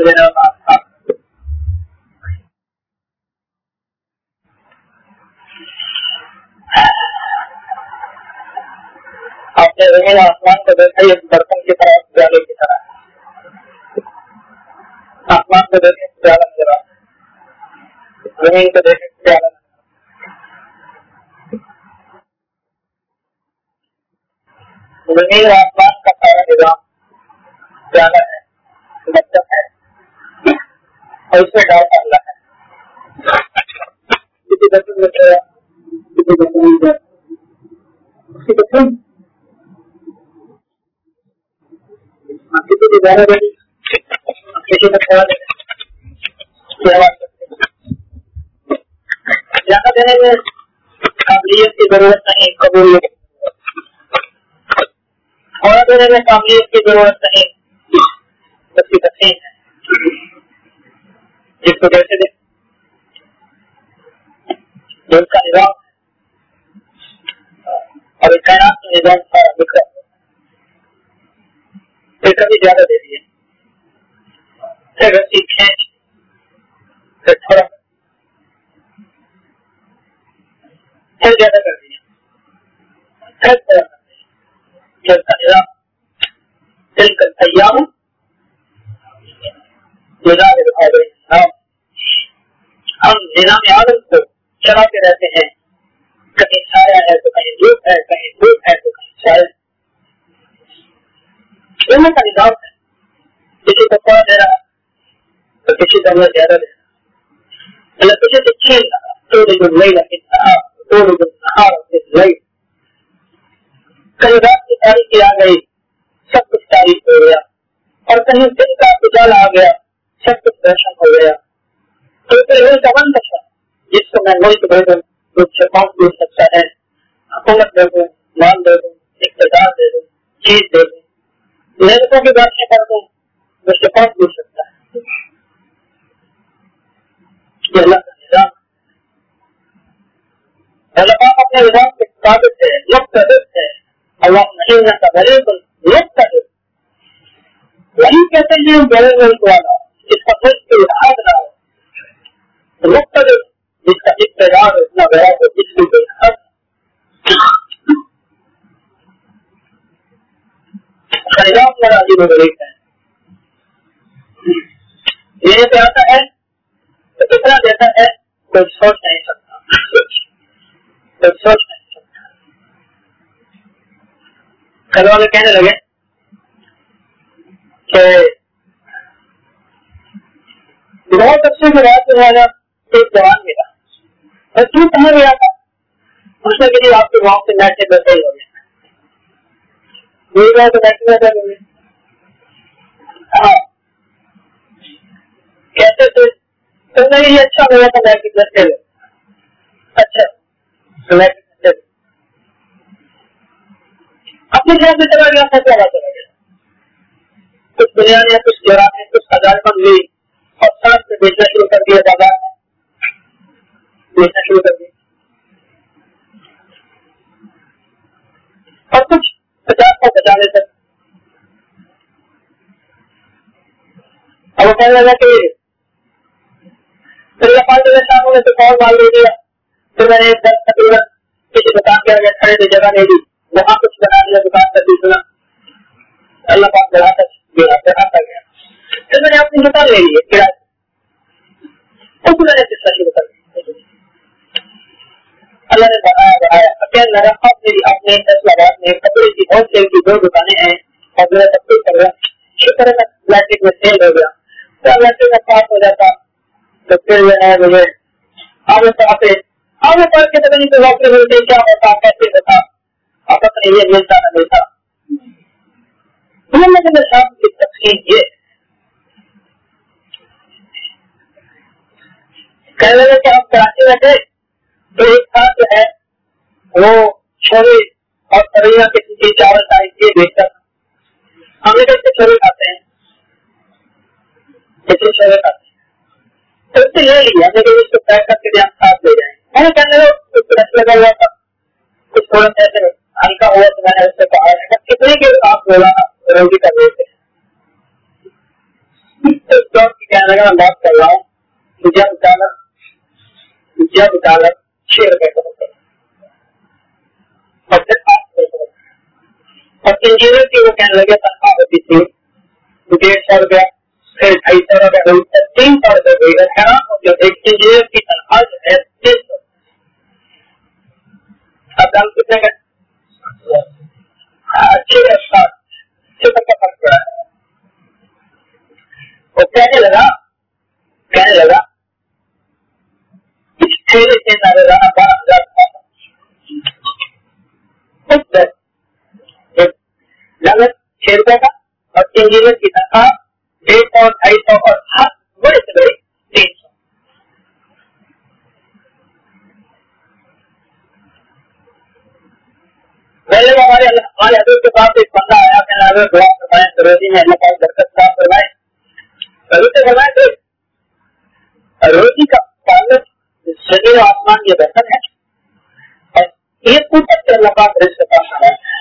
دینا آپ نے زمین آسمان کو دیکھا ایک برتن کی طرح جالے کی طرح آسمان کو دیکھیں پیالہ نظر زمین کو دیکھیں پیالہ زمین آسمان کا سارا نظام پیالہ ہے مطلب ہے اور اس میں ڈال اللہ ہے کسی برتن میں کسی برتن کسی کی زیادہ بڑی کسی کا تھوڑا زیادہ دینے میں قابلیت کی ضرورت نہیں قبولیت تھوڑا دینے میں قابلیت کی ضرورت نہیں اس کی تقسیم ہے جس کو جیسے دے جو اس کا نظام اور اس کائنات کا نظام سارا بکھرا پھر کبھی زیادہ دے دیے پھر رسی کھینچ پھر تھوڑا پھر زیادہ کر دیا پھر تھوڑا کر دیا جو اس کا نظام دل کر تیار ہم نظام عالم کو چلاتے رہتے ہیں کہیں چھایا ہے تو کہیں دھوپ ہے کہیں دھوپ ہے تو کہیں چھایا دونوں کا نظام ہے کسی کو تھوڑا دے رہا تو کسی کو زیادہ دے رہا مطلب کسی سے چھین رہا تھوڑی دن نہیں لگے تھوڑی دن نہیں کہیں رات کی تاریخی آ گئی سب کچھ تاریخ ہو گیا اور کہیں دن کا اجالا آ گیا سب کچھ روشن ہو گیا تو پھر یہ زبان بچا جس کو میں ملک دے دوں مجھ سے کون پوچھ سکتا ہے حکومت دے دوں مال دے دوں اقتدار دے دوں چیز دے دوں محنتوں کی باتیں کر دوں مجھ سے کون پوچھ سکتا ہے یہ اللہ کا نظام علماء اپنے نظام کے ثابت ہے مقتدر ہے اللہ نہیں کا غریب مقتدر وہی کہتے ہیں بڑے ملک والا جس کا ملک کو لحاظ نہ ہو مقتدر جس کا اقتدار اتنا بڑا ہو جس کی کوئی حد نظام بڑا عجیب و غریب ہے یہ پہ آتا ہے تو کتنا دیتا ہے کوئی سوچ نہیں سکتا کوئی سوچ نہیں سکتا کل والے کہنے لگے کہ بہت اچھے سے بات کرنے والا ایک جوان ملا اور کیوں کہاں گیا تھا اس نے کہ آپ کے وہاں سے نیٹ سے بیٹھے ہو گئے تو نیٹ میں ہاں کہتے تھے تم نے یہ اچھا ہوا تھا نیٹ کے بیٹھے ہوئے اچھا اپنے گھر سے چلا گیا تھا چلا گیا کچھ دنیا نے کچھ جرا نے کچھ ہزار بن لی اور ساتھ سے بیچنا شروع کر دیا بازار میں بیچنا شروع کر دیا اور کچھ 50 کو بچا لے سکتے اور وہ کہنے لگا کہ شام نے تو کال مال دے دیا پھر میں نے ایک دس تقریباً کسی دکان کے آگے کھڑے تھے جگہ نہیں دی وہاں کچھ بنا دیا دکان کا دوسرا اللہ پاک بڑھاتا گیا پھر میں نے اپنی دکان لے لی ہے کرایہ اس میں نے قصہ شروع کر دیا اللہ نے بڑھایا اپنے اسلامات میں کپڑے کی بہت سیل کی 2 دکانیں ہیں اور میرا سب کچھ کر رہا شکر ہے پلاسٹک میں سیل ہو گیا تو پلاسٹک میں پاس ہو جاتا تو پھر جو ہے مجھے آگے پڑھ کے تو نہیں تو نوکری ملتی کیا ہوتا کیسے ہوتا آپ اپنے یہ ملتا نہ ملتا شام کی تقسیم یہ کہنے لگے کہ ہم کراچی میں تھے تو ایک ساتھ جو ہے وہ چھوڑے اور سریا کے 4 تاریخ یہ بیچتا تھا ہم نے کیسے چھوڑے کھاتے ہیں کیسے چھوڑے کھاتے ہیں تو اس سے لے لیا ہم نے اس کو پیک کر کے ہم ساتھ لے جائیں میں نے کہنے لگا کچھ رش لگا ہوا تھا کچھ تھوڑا سا ہلکا ہوا تو میں نے اس سے کہا کتنے کے آپ بولا روزی کر رہے تھے کہنے لگا میں بات کر رہا ہوں جب ڈالر 6 روپے کا ہوتا ہے اور پھر 8 روپے کا ہوتا ہے اور انجینئر کی وہ کہنے لگے تنخواہ ہوتی تھی 150 روپیہ پھر 250 روپیہ ہوئی 300 روپے ہوئی گا. حیران ہو گیا ایک انجینئر کی تنخواہ جو ہے 300. اب دام کتنے کا اچھے کا فرق پڑا ہے. وہ کہنے لگا اس ٹھیلے سے روزانہ 12,000 لاگت 6 روپے کا اور انجینئر کی تنخواہ 150 250 اور ہر بڑے سے بڑے 300. پہلے ہمارے حضرت کے پاس ایک بندہ آیا کہ حضرت دعا فرمائیں روزی میں اللہ پاک برکت عطا فرمائے. حضرت نے فرمایا کہ روزی کا تعلق زمین و آسمان یہ بہتر ہے اور یہ قدرت سے اللہ پاک رزق کا حوالہ ہے.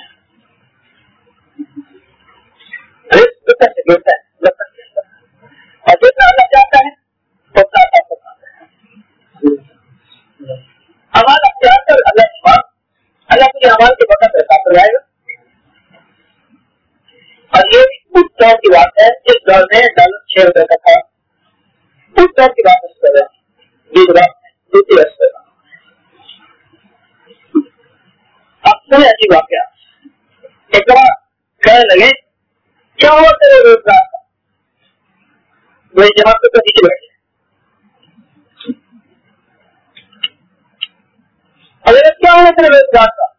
رزق قدرت سے ملتا ہے اور جتنا اللہ چاہتا ہے اتنا عطا فرماتا ہے. ہمارا اختیار کر اللہ کے اعمال کے وقت عطا فرمائے گا. اور یہ اس دور کی بات ہے جس دور میں ڈالر 6 روپے کا تھا. اس دور کی بات کر رہے ہیں یہ بات دوسری رس کر رہا ہوں. اب سنے ایسی واقعہ ایک بار کہنے لگے کیا ہوا تیرے روزگار کا. میری جماعت کو پیچھے بیٹھے اگر کیا ہوا تیرے روزگار کا.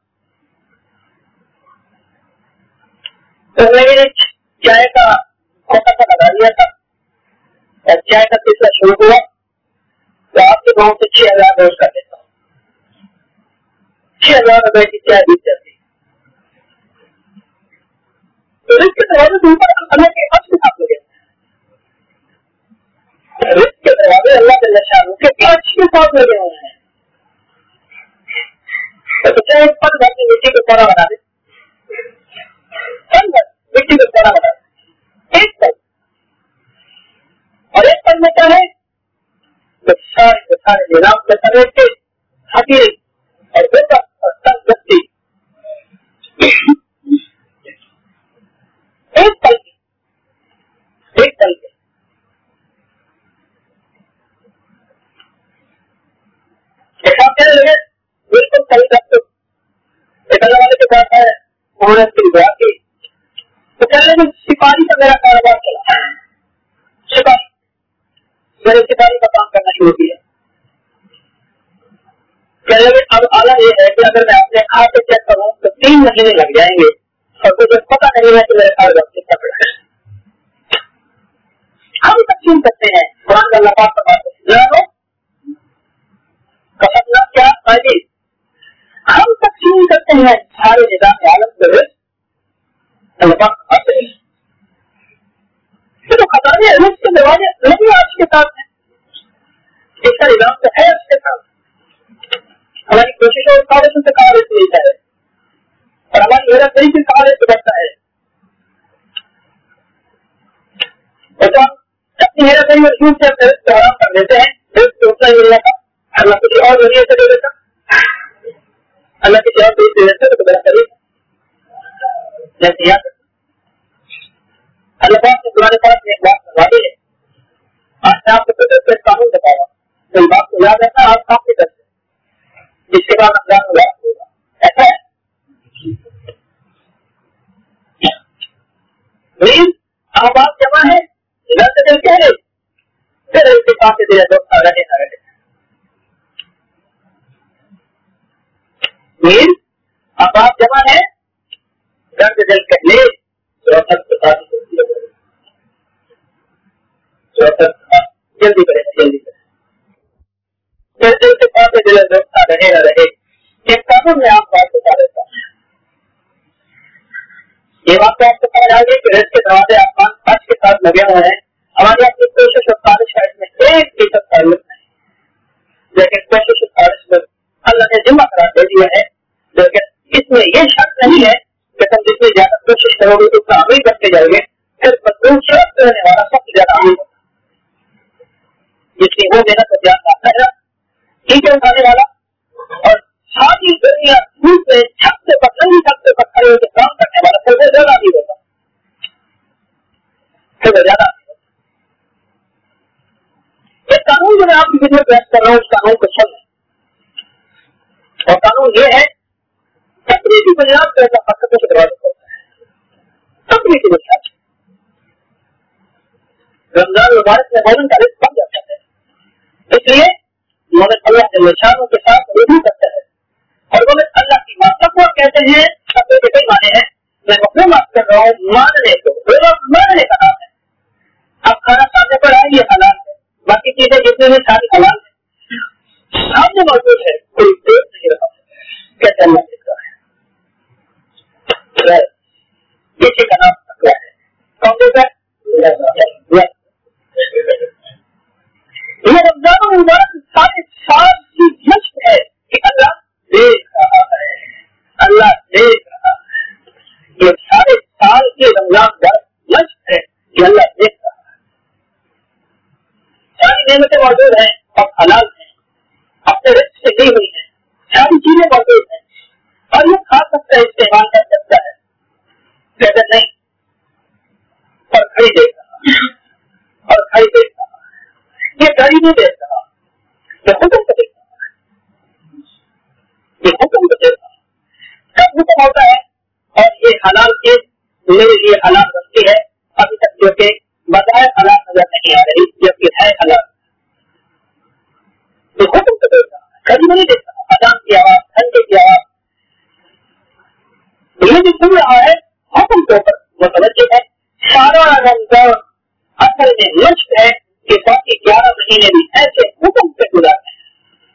تو میں نے چائے کا کھوٹا سا لگا لیا تھا اور چائے کا سلسلہ شروع ہوا تو آپ کے گاؤں سے 6,000 روز کر دیتا ہوں. 6,000 روپئے کی چائے بیچ جاتی. تو رزق کے دروازے سے اوپر اللہ کے عرش کے ساتھ لگے رزق کے دروازے اللہ کے نشان کے عرش کے ساتھ لگے ہوئے ہیں. تو چاہے پن بھر کی مٹی کو پورا بنا دے مٹی کو پورا بنا دے ایک پن اور ایک پن میں کیا ہے تو سارے نظام کے سمیت کے حقیقی اور تنگ دستی ایک پل کے کہنے لگے بالکل صحیح رکھتے ایک اللہ والے کے پاس ہے انہوں نے اس کی دعا کی تو کہنے لگے سپاہی کا میرا کاروبار چلا. سپاہی میں نے سپاہی کا کام کرنا شروع کیا. کہنے لگے اب عالم یہ ہے کہ اگر میں اپنے آپ سے چیک کروں تو 3 مہینے لگ جائیں گے اور مجھے پتا نہیں ہے کہ میرے کاروبار کتنا پڑا ہے. ہم تقسیم کرتے ہیں قرآن کا اللہ پاک کا کہنا کیا فائدے ہم تقسیم کرتے ہیں سارے نظام عالم کے رزق اللہ پاک آتے ہیں. تو خزانے رزق کے دروازے نہیں آج کے ساتھ ہیں. اس کا نظام تو ہے اس کے ساتھ. ہماری کوششوں اور کاغذوں سے کہا رزق ملتا ہے اور ہماری ہیرا فیری سے کہا رزق بڑھتا ہے. اپنی ہیرا فیری اور جھوٹ سے اپنے رزق کو حرام کر دیتے ہیں. رزق اتنا ہی ملنا تھا اللہ کسی اور ذریعے سے دے دیتا. اللہ کی جواب دے دیتے تو بڑا قریب جیسے اللہ پاک نے تمہارے پاس ایک بات بتا دی ہے. آج میں آپ کو قدرت قانون بتا رہا ہوں. کوئی بات کو یاد رکھنا آپ کام کی طرف سے جس کے بعد رمضان کو یاد ہوگا. ایسا ہے آباد جمع ہے ادھر سے دل کہہ رہے پھر اس کے پاس سے دل دوست رہے نہ رہے. آباد جمع ہے درد دل کہنے جلدی کرے جلدی کرے پھر دل کے پاس دل دوست رہے نہ رہے. ایک قانون میں آپ بات بتا دیتا ہوں. یہ بات تو آپ کو سمجھ آ گئی کہ رزق کے دروازے آسمان خرچ کے ساتھ لگے ہوئے ہیں. ہماری اپنی کوشش اور خواہش ہے اس میں 1% تعلق نہیں لیکن کوشش اور خواہش میں اللہ نے ذمہ قرار دے دیا ہے. لیکن اس میں یہ شرط نہیں ہے کہ تم جتنی زیادہ کوشش کرو گے اتنا عمل کرتے جاؤ گے پھر مضمون شرط رہنے والا سب سے زیادہ عمل ہوگا. جس کی وہ محنت کا دھیان رکھتا ہے ٹھیک ہے اٹھانے والا، اور ساری دنیا دھوپ میں چھت سے پتھر کھڑے ہو کے کام کرنے والا پھر وہ زیادہ نہیں ہوتا، پھر وہ زیادہ نہیں ہوتا۔ ایک قانون جو میں آپ کی خدمت پیش کر رہا ہوں اس قانون کو سمجھیں، اور قانون یہ ہے تقریبی بنیاد پہ ایسا فقط سے دروازہ ہوتا ہے، تقریبی بنیاد رمضان مبارک میں مومن کا رزق بن جاتا ہے، اس لیے مومن اللہ کے نشانوں کے ساتھ رجوع کرتا ہے، اور مومن اللہ کی تقویٰ کہتے ہیں تقویٰ کے کئی معنی ہیں، میں مفہوم بات کر رہا ہوں ماننے کو، ماننے کا نام ہے۔ اب کھانا سامنے پر آئے یہ حلال ہے، باقی چیزیں جتنی ہیں ساری حلال ہے، سامنے موجود ہے، کوئی دیکھ نہیں رہا کیسے اللہ دیکھ رہا ہے، کسی کا نام تقویٰ ہے۔ کون دیکھتا ہے؟ یہ رمضان المبارک سارے سال کی مشق ہے کہ اللہ دیکھ رہا ہے، اللہ دیکھ رہا ہے، یہ سارے سال کے رمضان کا مشق ہے کہ اللہ دیکھ رہا ہے، ساری نعمتیں موجود ہیں اور حلال ہیں، اپنے رزق سے دی ہوئی ہیں، ساری چیزیں موجود ہیں اور یہ کھا سکتا ہے، استعمال کر سکتا ہے، لیکن نہیں اور گھڑی دیکھ رہا اور گھڑی دیکھ رہا، یہ گھڑی نہیں دیکھ رہا، یہ حکم کو دیکھ رہا، یہ حکم کو دیکھ رہا، کب حکم ہوتا ہے اور یہ حلال چیز میرے لیے حلال بنتی ہے ابھی تک جو کہ بظاہر حلال نظر نہیں آ رہی جبکہ ہے حلال، یہ حکم کو دیکھ رہا، گھڑی نہیں دیکھ رہا، اذان کی آواز، گھنٹے کی آواز، یہ جو سن رہا ہے حکم کے اوپر متوجہ ہے۔ سارا رمضان اصل میں مشق ہے کہ باقی 11 مہینے بھی ایسے حکم سے گزارتے ہیں۔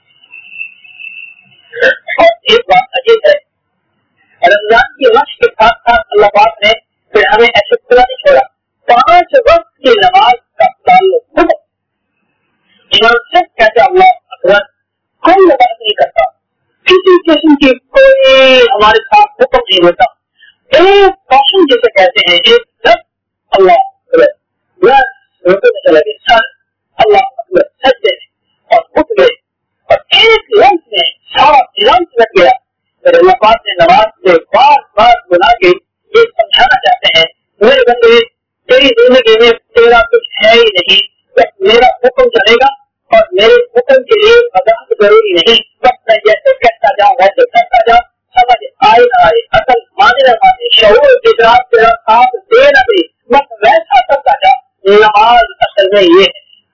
اور ایک بات عجیب ہے، رمضان کی مشق کے ساتھ ساتھ اللہ پاک نے پھر ہمیں ایسے کھلا نہیں چھوڑا، 5 وقت کی نماز کا تعلق حکم، امام صرف کہتے اللہ اکبر، کوئی نماز نہیں کرتا، کسی قسم کی کوئی ہمارے ساتھ حکم نہیں ہوتا، ایک کاشن جسے کہتے ہیں، ایک لفظ اللہ اکبر بس روکے میں چلا گیا، سر اللہ اکبر سجدے اور اٹھ گئے، اور ایک لفظ میں سارا نظام لگ گیا۔ پھر اللہ پاک نے نماز سے بار بار بلا کے یہ سمجھانا چاہتے ہیں، میرے بندے تیری زندگی میں تیرا کچھ ہے ہی نہیں، بس میرا حکم چلے گا اور میرے حکم کے لیے وضاحت ضروری نہیں، بس میں جیسے کہتا جاؤں ویسے کرتا جاؤں، سمجھ آئے نہ آئے، عقل مانے نہ مانے، شعور گجرات تیرا ساتھ دے نہ دے، بس ویسا کرتا جا۔ نماز اصل میں یہ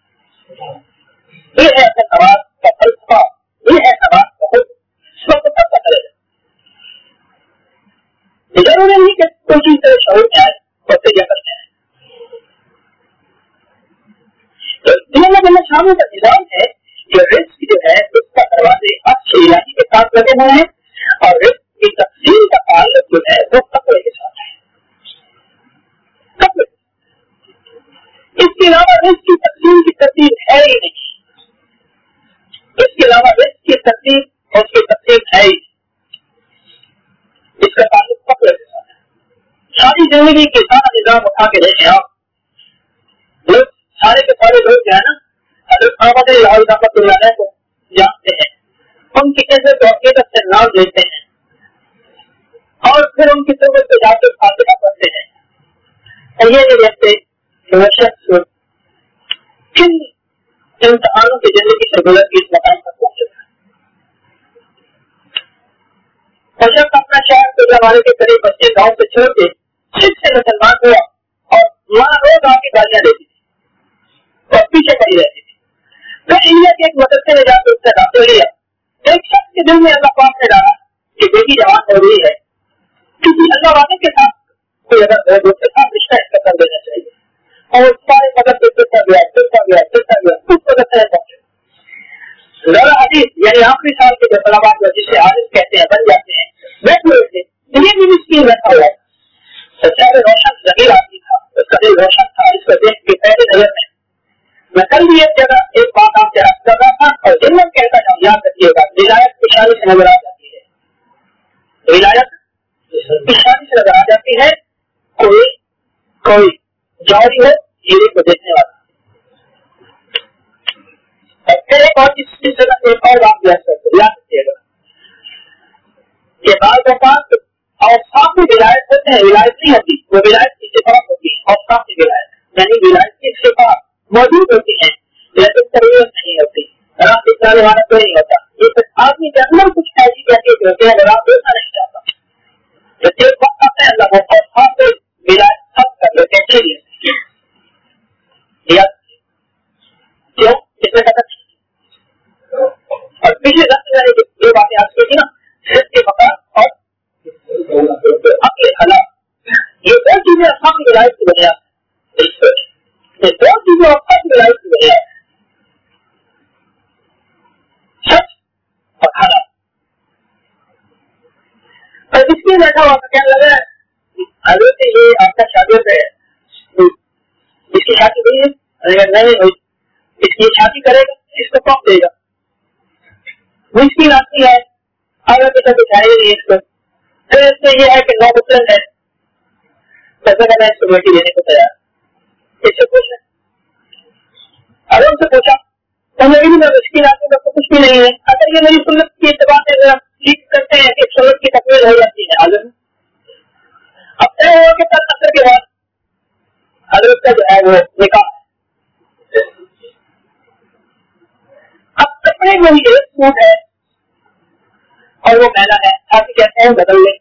ہے اصل نماز کا فلسفہ، یہ ہے نماز کا حکم، سب کو پتہ کرے گا۔ ضروری نہیں کہ کوئی چیز تیرے شعور میں آئے اور تیجا کرتے ہیں، تو دنیا میں شامل کا نظام ہے کہ رزق جو ہے اس کا دروازے اچھے علاقے کے ساتھ لگے ہوئے ہیں، اور رزق کی تقسیم کا تعلق جو ہے وہ تقوی کے ساتھ ہے۔ اس کے علاوہ رزق کی تقسیم کی ترتیب ہے ہی نہیں، اس کے علاوہ رزق کی ترتیب اور اس کی تقسیم ہے ہی نہیں، اس کا تعلق تقوی کے ساتھ ہے۔ ساری زندگی کے سارا نظام اٹھا کے دیکھیں آپ، لوگ سارے کے سارے لوگ جو ہے نا حضرت احمد لاہور رحمۃ اللہ علیہ کو جانتے ہیں، ان کی کیسے عقیدت سے نام لیتے ہیں اور پھر ان کی صحبت پہ جا کے فاتحہ پڑھتے ہیں، اور یہ نہیں دیکھتے کہ وہ شخص کن امتحانوں کی زندگی سے گزر کے اس مقام تک پہنچے گا۔ اور جب اپنا شہر کے زمانے کے قریب بچے گاؤں سے چھوڑ کے صرف سے مسلمان ہوا اور وہاں روز آ کے گالیاں دیتی تھی اور پیچھے پڑی رہتی تھی، پھر انڈیا کے ایک مدرسے میں جا کے اس سے داخل لیا، ایک شخص کے دل میں اللہ پاک نے ڈالا کہ بیٹی جوان ہو رہی ہے، کسی اللہ والے کے ساتھ کوئی اگر اس کے ساتھ رشتہ اس کا کر دینا چاہیے، اور سارے مدرسے پھرتا گیا کچھ مدرسے پہنچے ذرا حدیث یعنی آخری سال کے جو طلبات جسے عارف کہتے ہیں بن جاتے ہیں بیٹھے ہوئے تھے، انہیں بھی مسکین بیٹھا ہوا ہے، چہرے روشن ضمیر آدمی تھا، اس کا دل روشن تھا، اس کو دیکھ کے پہلے نظر میں کل بھی ایک جگہ ایک بات آپ سے کر رہا تھا اور جن میں کہتا جاؤں یاد رکھیے گا، ولایت اشارے سے نظر آ جاتی ہے، ولایت اشارے سے نظر آ جاتی ہے، کوئی جوہری ہے ہیرے کو دیکھنے والا، एक और एक और बात याद रखिएगा कि बाल औकात और साफ विलायत होते हैं, विलायत नहीं होती, वो विलायत की सिफा होती है और साफ विलायत, यानी विलायत की सिफा मौजूद होती है लेकिन तरीके नहीं होती, रात दिखाने वाला कोई नहीं होता। ये आदमी के अंदर कुछ ऐसी कैफियत होती है रात देखना नहीं चाहता, तो एक वक्त आता है अल्लाह वो साफ विलायत सब कर लेते हैं। क्यों इसमें पता नहीं, और पिछले दस ये बातें आज की ना सिर्फ के पता और अगले हला, ये दो चीजें असाम विलायत की बुनियाद, ये दो चीजें असाम विलायत की बुनियाद, सच और हला। और इसलिए बैठा हुआ था, कहने लगा हजरत ये आपका शागिर्द है, इसकी शादी हुई है? नहीं हुई, इसकी शादी करेगा, इसको कौन देगा? मुश्किल आती है, अगर किसी दिखाई नहीं इसको, फिर इसमें यह है कि 9 मुस्लिम है, कैसे मैं इसको बेटी देने को तैयार, इससे कुछ है। अगर उनसे पूछा तो मेरी भी मुश्किल आती है, तो कुछ भी नहीं है। अगर ये मेरी सुन्नत की इत्तिबा से ठीक करते हैं कि सुन्नत की तकमील हो जाती है हाजिर, अब तय हुआ कि कल असर के बाद हजरत का जो है वो निकाह, अब कपड़े में ही एक सूट है और वो मैला है, आप कहते हैं बदल ले,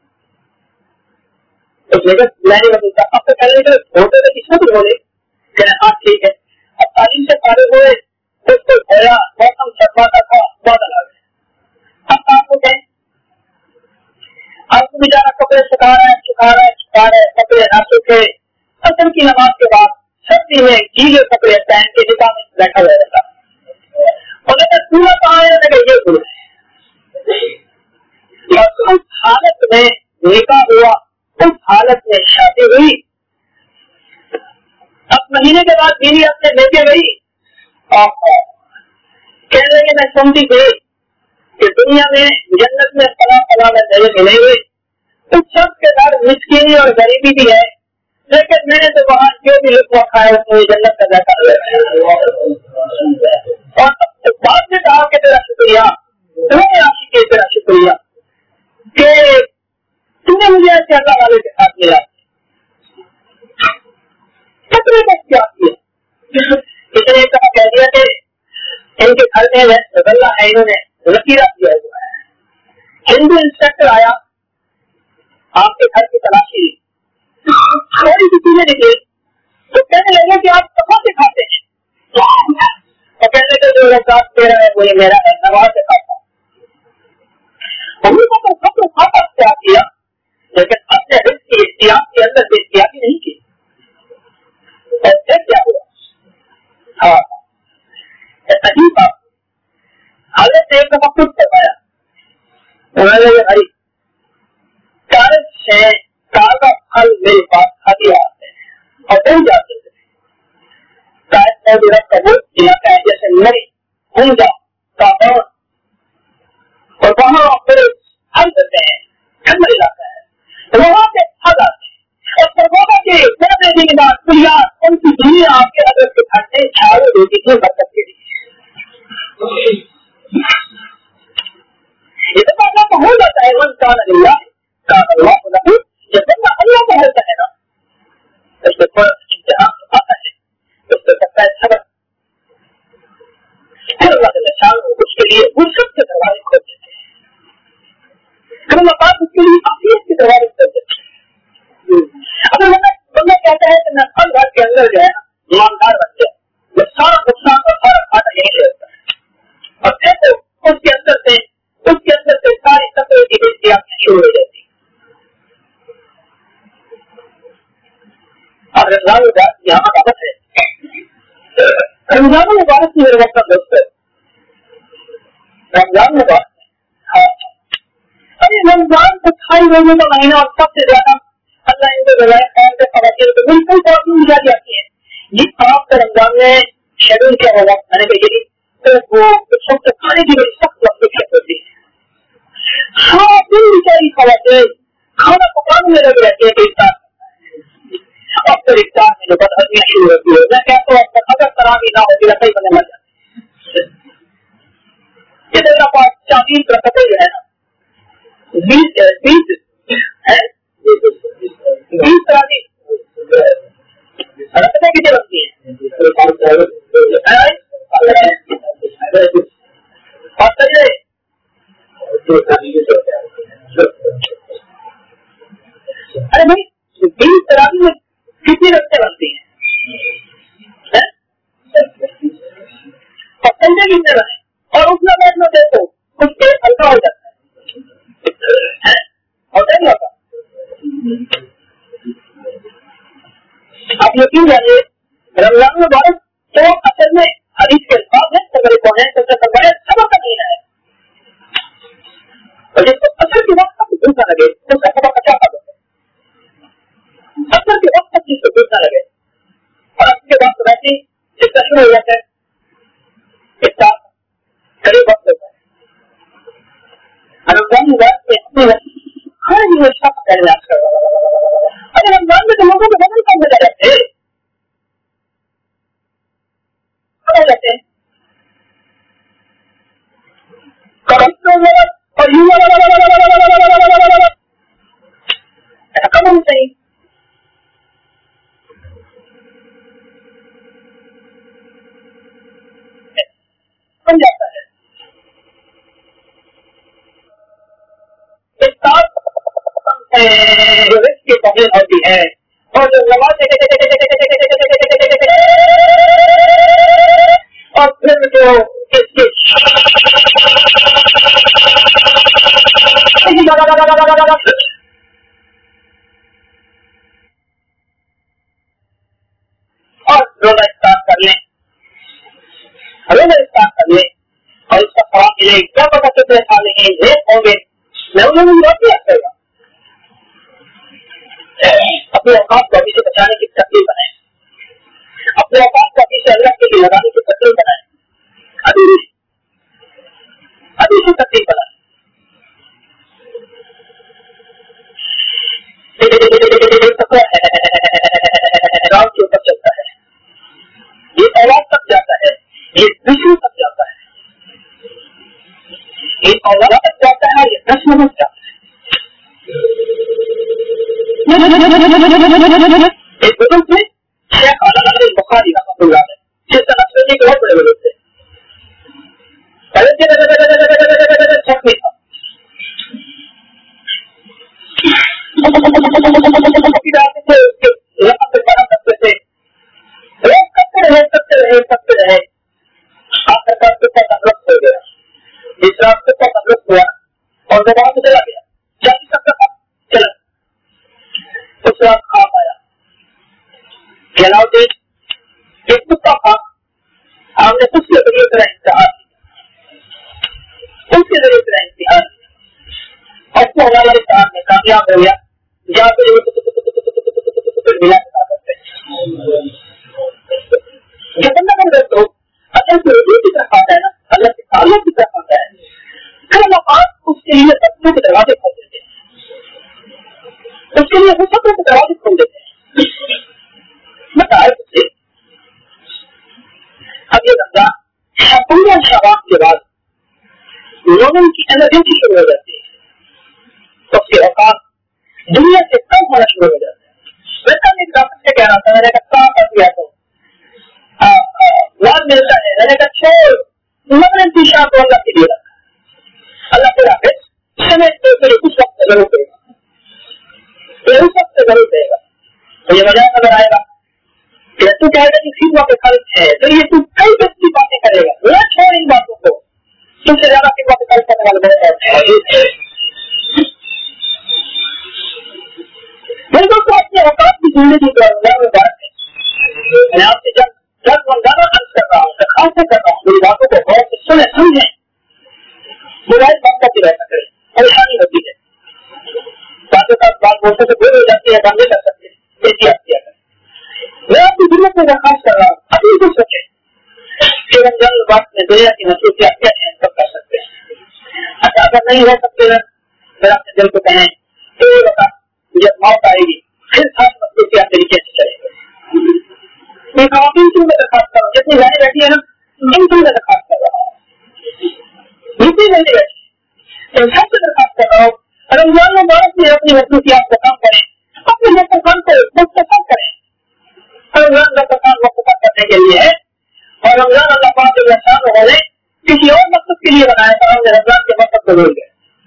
तो मैं नहीं बदलता। अब तो कहने के छोटे तो किसको भी बोले हाँ ठीक है। अब तालीम से सारे हुए, उसको धोया, मौसम चटवाता था, बादल आ गए, अब आपको कहें आपको बेचारा कपड़े सुखा रहा है, कपड़े ना सूखे, असर की नमाज के बाद सर्दी में गीले कपड़े पहन के निकाह में बैठा हुआ रहता, उन्होंने पूरा कहा ये पूरा उस हालत में निकाह हुआ, उस हालत में शादी हुई, अब महीने के बाद बीवी अपने लेके गई और कहने लगे मैं सुनती थी कि दुनिया में जन्नत में फला में जगह मिलेंगे, तो सबके घर मिस्कीनी और गरीबी भी है, लेकिन मैंने तो वहां जो भी लुत्फ रखा है उसमें जन्नत का जाता। और बाद में कहा कि तेरा शुक्रिया, तुम्हें आशिक के तेरा शुक्रिया कि तुमने मुझे ऐसे अल्लाह वाले के साथ मिला, कपड़े का क्या किया, इसने कह दिया कि इनके घर में रसगुल्ला है, इन्होंने लकीरा किया हुआ है। हिंदू इंस्पेक्टर आया, आपके घर की तलाशी थोड़ी सी चीजें निकली, तो कहने लगे कि आप कहाँ से खाते हैं, तो कहने लगे जो रकात तेरा है वही मेरा है, नमाज से खाता हूँ। हमने तो सब खाता क्या किया, लेकिन अपने रिस्क की इख्तियार के अंदर से इख्तियार नहीं की, ऐसे क्या हुआ? हाँ अजीब बात, हालत एक दफा खुद बताया, उन्होंने भाई कारज से ताजा फल मेरे पास खाती आते हैं और मिल जाते थे, कबूल इलाका है जैसे नरी ऊंजा काबा, और वहां फिर फल देते हैं, ठंडा इलाका है, वहां से फल आते हैं और सरगोदा के पौधे दिन के बाद पुलिया उनकी दुनिया आपके हजरत के घर से छावे देती थी बरकत के लिए। ये तो बात तो हो जाता है, मन का नजरिया का अल्लाह, जब बंदा अल्लाह को होता है ना, उसको थोड़ा इम्तिहान आता है, उसको सकता है सबक, फिर अल्लाह उसके लिए फुर्सत के दरवाजे खोल देते हैं, फिर अल्लाह पाक उसके लिए आफियत के दरवाजे खोल देते हैं। अगर बंदा कहता है कि मैं फल घर के अंदर जो है ना ईमानदार बन गया, वो सारा नुकसान और सारा खाना यही लेता है, और देखो उसके अंदर से सारी तकलीफ की हिस्से आपकी शुरू हो जाती है। अब रमजान मुबारक यहाँ दावत है, रमजान मुबारक की मेरे वक्त का दोस्त है, रमजान मुबारक, हाँ अरे रमजान को 28 रोजों का महीना और सबसे ज्यादा अल्लाह इनको जलाए खान के खवातीन को बिल्कुल तौकीद मिला जाती है। ये आपका रमजान में शेड्यूल क्या होगा, मैंने कहा यही तो वो सबसे खाने की बड़ी सख्त वक्त होती है, हाँ दिन बेचारी खवातीन खाना पकाने में लग रहती है, और फिर इफ्तार में जो बदहजमियां शुरू होती है, मैं कहता हूँ अगर तरावी ना होती रसोई बने मर जाती, 40 रकतें जो है ना 20 तरावी रकतें कितने बनती हैं और सजदे अरे भाई 20 तरावी में कितनी रकतें बनती हैं और सजदे कितने बने और उतना बैठना देखो कुछ पेट हल्का हो जाता है होता नहीं होता। आप यकीन जानिए रमजान मुबारक तो असल में हदीस के अल्फाज है सबसे कौन है सबसे बड़े सबक का महीना है और जिसको असर के वक्त तक भूख न लगे उसका सबक अच्छा खा दो असर के वक्त तक जिसको भूख न लगे और उसके बाद तो वैसे जिसका शुरू हो जाता है इसका करीब वक्त होता है रमजान मुबारक में अपने हर हमेशा प्रयास कर अरे रमजान में तो लोगों को बदल कम हो जाते हैं और युवा कम होनी चाहिए बन जाता है जो रिस्क की तकलीफ होती है और जो नमाज और फिर जो इसकी और रोजा स्टार्ट कर लें और इसका फराम मिले क्या पता कितने साल लेंगे होंगे मैं उन्होंने रोटी करेगा अपने औकात को अभी से बचाने की तकलीफ बनाए अपने औकात को अभी से अल्लाह के लिए लगाने की तकलीफ बनाए अभी से तकलीफ बनाए राम के ऊपर चलता है ये औलाद तक जाता है ये नस्ल तक जाता है ये औलाद तक जाता है ये नस्ल तक जाता है एक बुजुर्ग थे शेख बुखारी रहमतुल्लाह अलैह जिस तरह से एक बहुत बड़े बुजुर्ग थे छठवीं था करते थे रोज करते रहे आखिरकार कितना तकलीफ हो गया इस रास्ते का तकलीफ हुआ और वो वहां से चला गया जाति सकता था चला उस रात खाप आया जलाउद्दीन एक कुत्ता था हमने उसके जरिए तरह इम्तिहान और वो हमारे इम्तिहान में कामयाब हो गया जहाँ पे मिला करते ये बंदा कर दोस्तों अल्लाह से रुजू की तरफ आता है ना अल्लाह के ताल्लुक की तरफ आता है फिर आप उसके लिए बच्चों के दरवाजे खोल देते हैं उसके लिए वो सब के दरवाजे खोल देते हैं बताए उससे अब ये बंदा पूरा शबाब के बाद लोगों की एमरजेंसी शुरू हो जाती है तो उसके औकात दुनिया से कम होना शुरू हो जाता है वैसा मैं डॉक्टर से कह रहा था मैंने कहा कर दिया तो लाभ मिलता है मैंने कहा छोड़ इमरजेंसी शाह को अल्लाह के लिए रखा अल्लाह तेरा समय तेरे कुछ वक्त जरूर देगा उस वक्त जरूर देगा तो ये मजाक अगर आएगा तू कहेगा कि फिर पे खर्च है तो ये तू कई अच्छी बातें करेगा ना छोड़ इन बातों को तुमसे ज्यादा फिर पे खर्च करने वाले बहुत मेरे दोस्तों अपने औकात की जिंदगी को अल्लाह में बात है मैं आपसे जब मंगाना अर्ज कर रहा हूँ खास से कर रहा हूँ मेरी बातों को बहुत सुने समझे मोबाइल बंद करके रहना करें परेशानी होती है साथ बात बोलते से बोल हो जाती है बंद नहीं कर सकते एहतियात किया करें मैं आपकी जरूरत में दरखास्त कर रहा हूँ अभी कुछ सोचे कि रमजान बात में दुनिया की मसरूफियात क्या है सब कर सकते हैं अच्छा अगर नहीं हो सकते मेरा अपने दिल को कहें तो ये बता जब मौत आएगी फिर खास मसरूफियात तरीके से चलेंगे मैं खातिन की मैं दरखास्त कर रहा हूँ जितनी गाड़ी बैठी है ना इन की मैं दरखास्त कर रहा हूँ जितनी गाड़ी बैठी کی مصروفیات کو کم کریں, اپنے دسترخوان کو مختصر کریں. اور رمضان دسترخوان مختصر کرنے کے لیے ہے, اور رمضان اللہ پاک کے احسان والے کسی اور مقصد کے لیے بنایا تھا, ہم نے رمضان کے مقصد کو بھول گئے.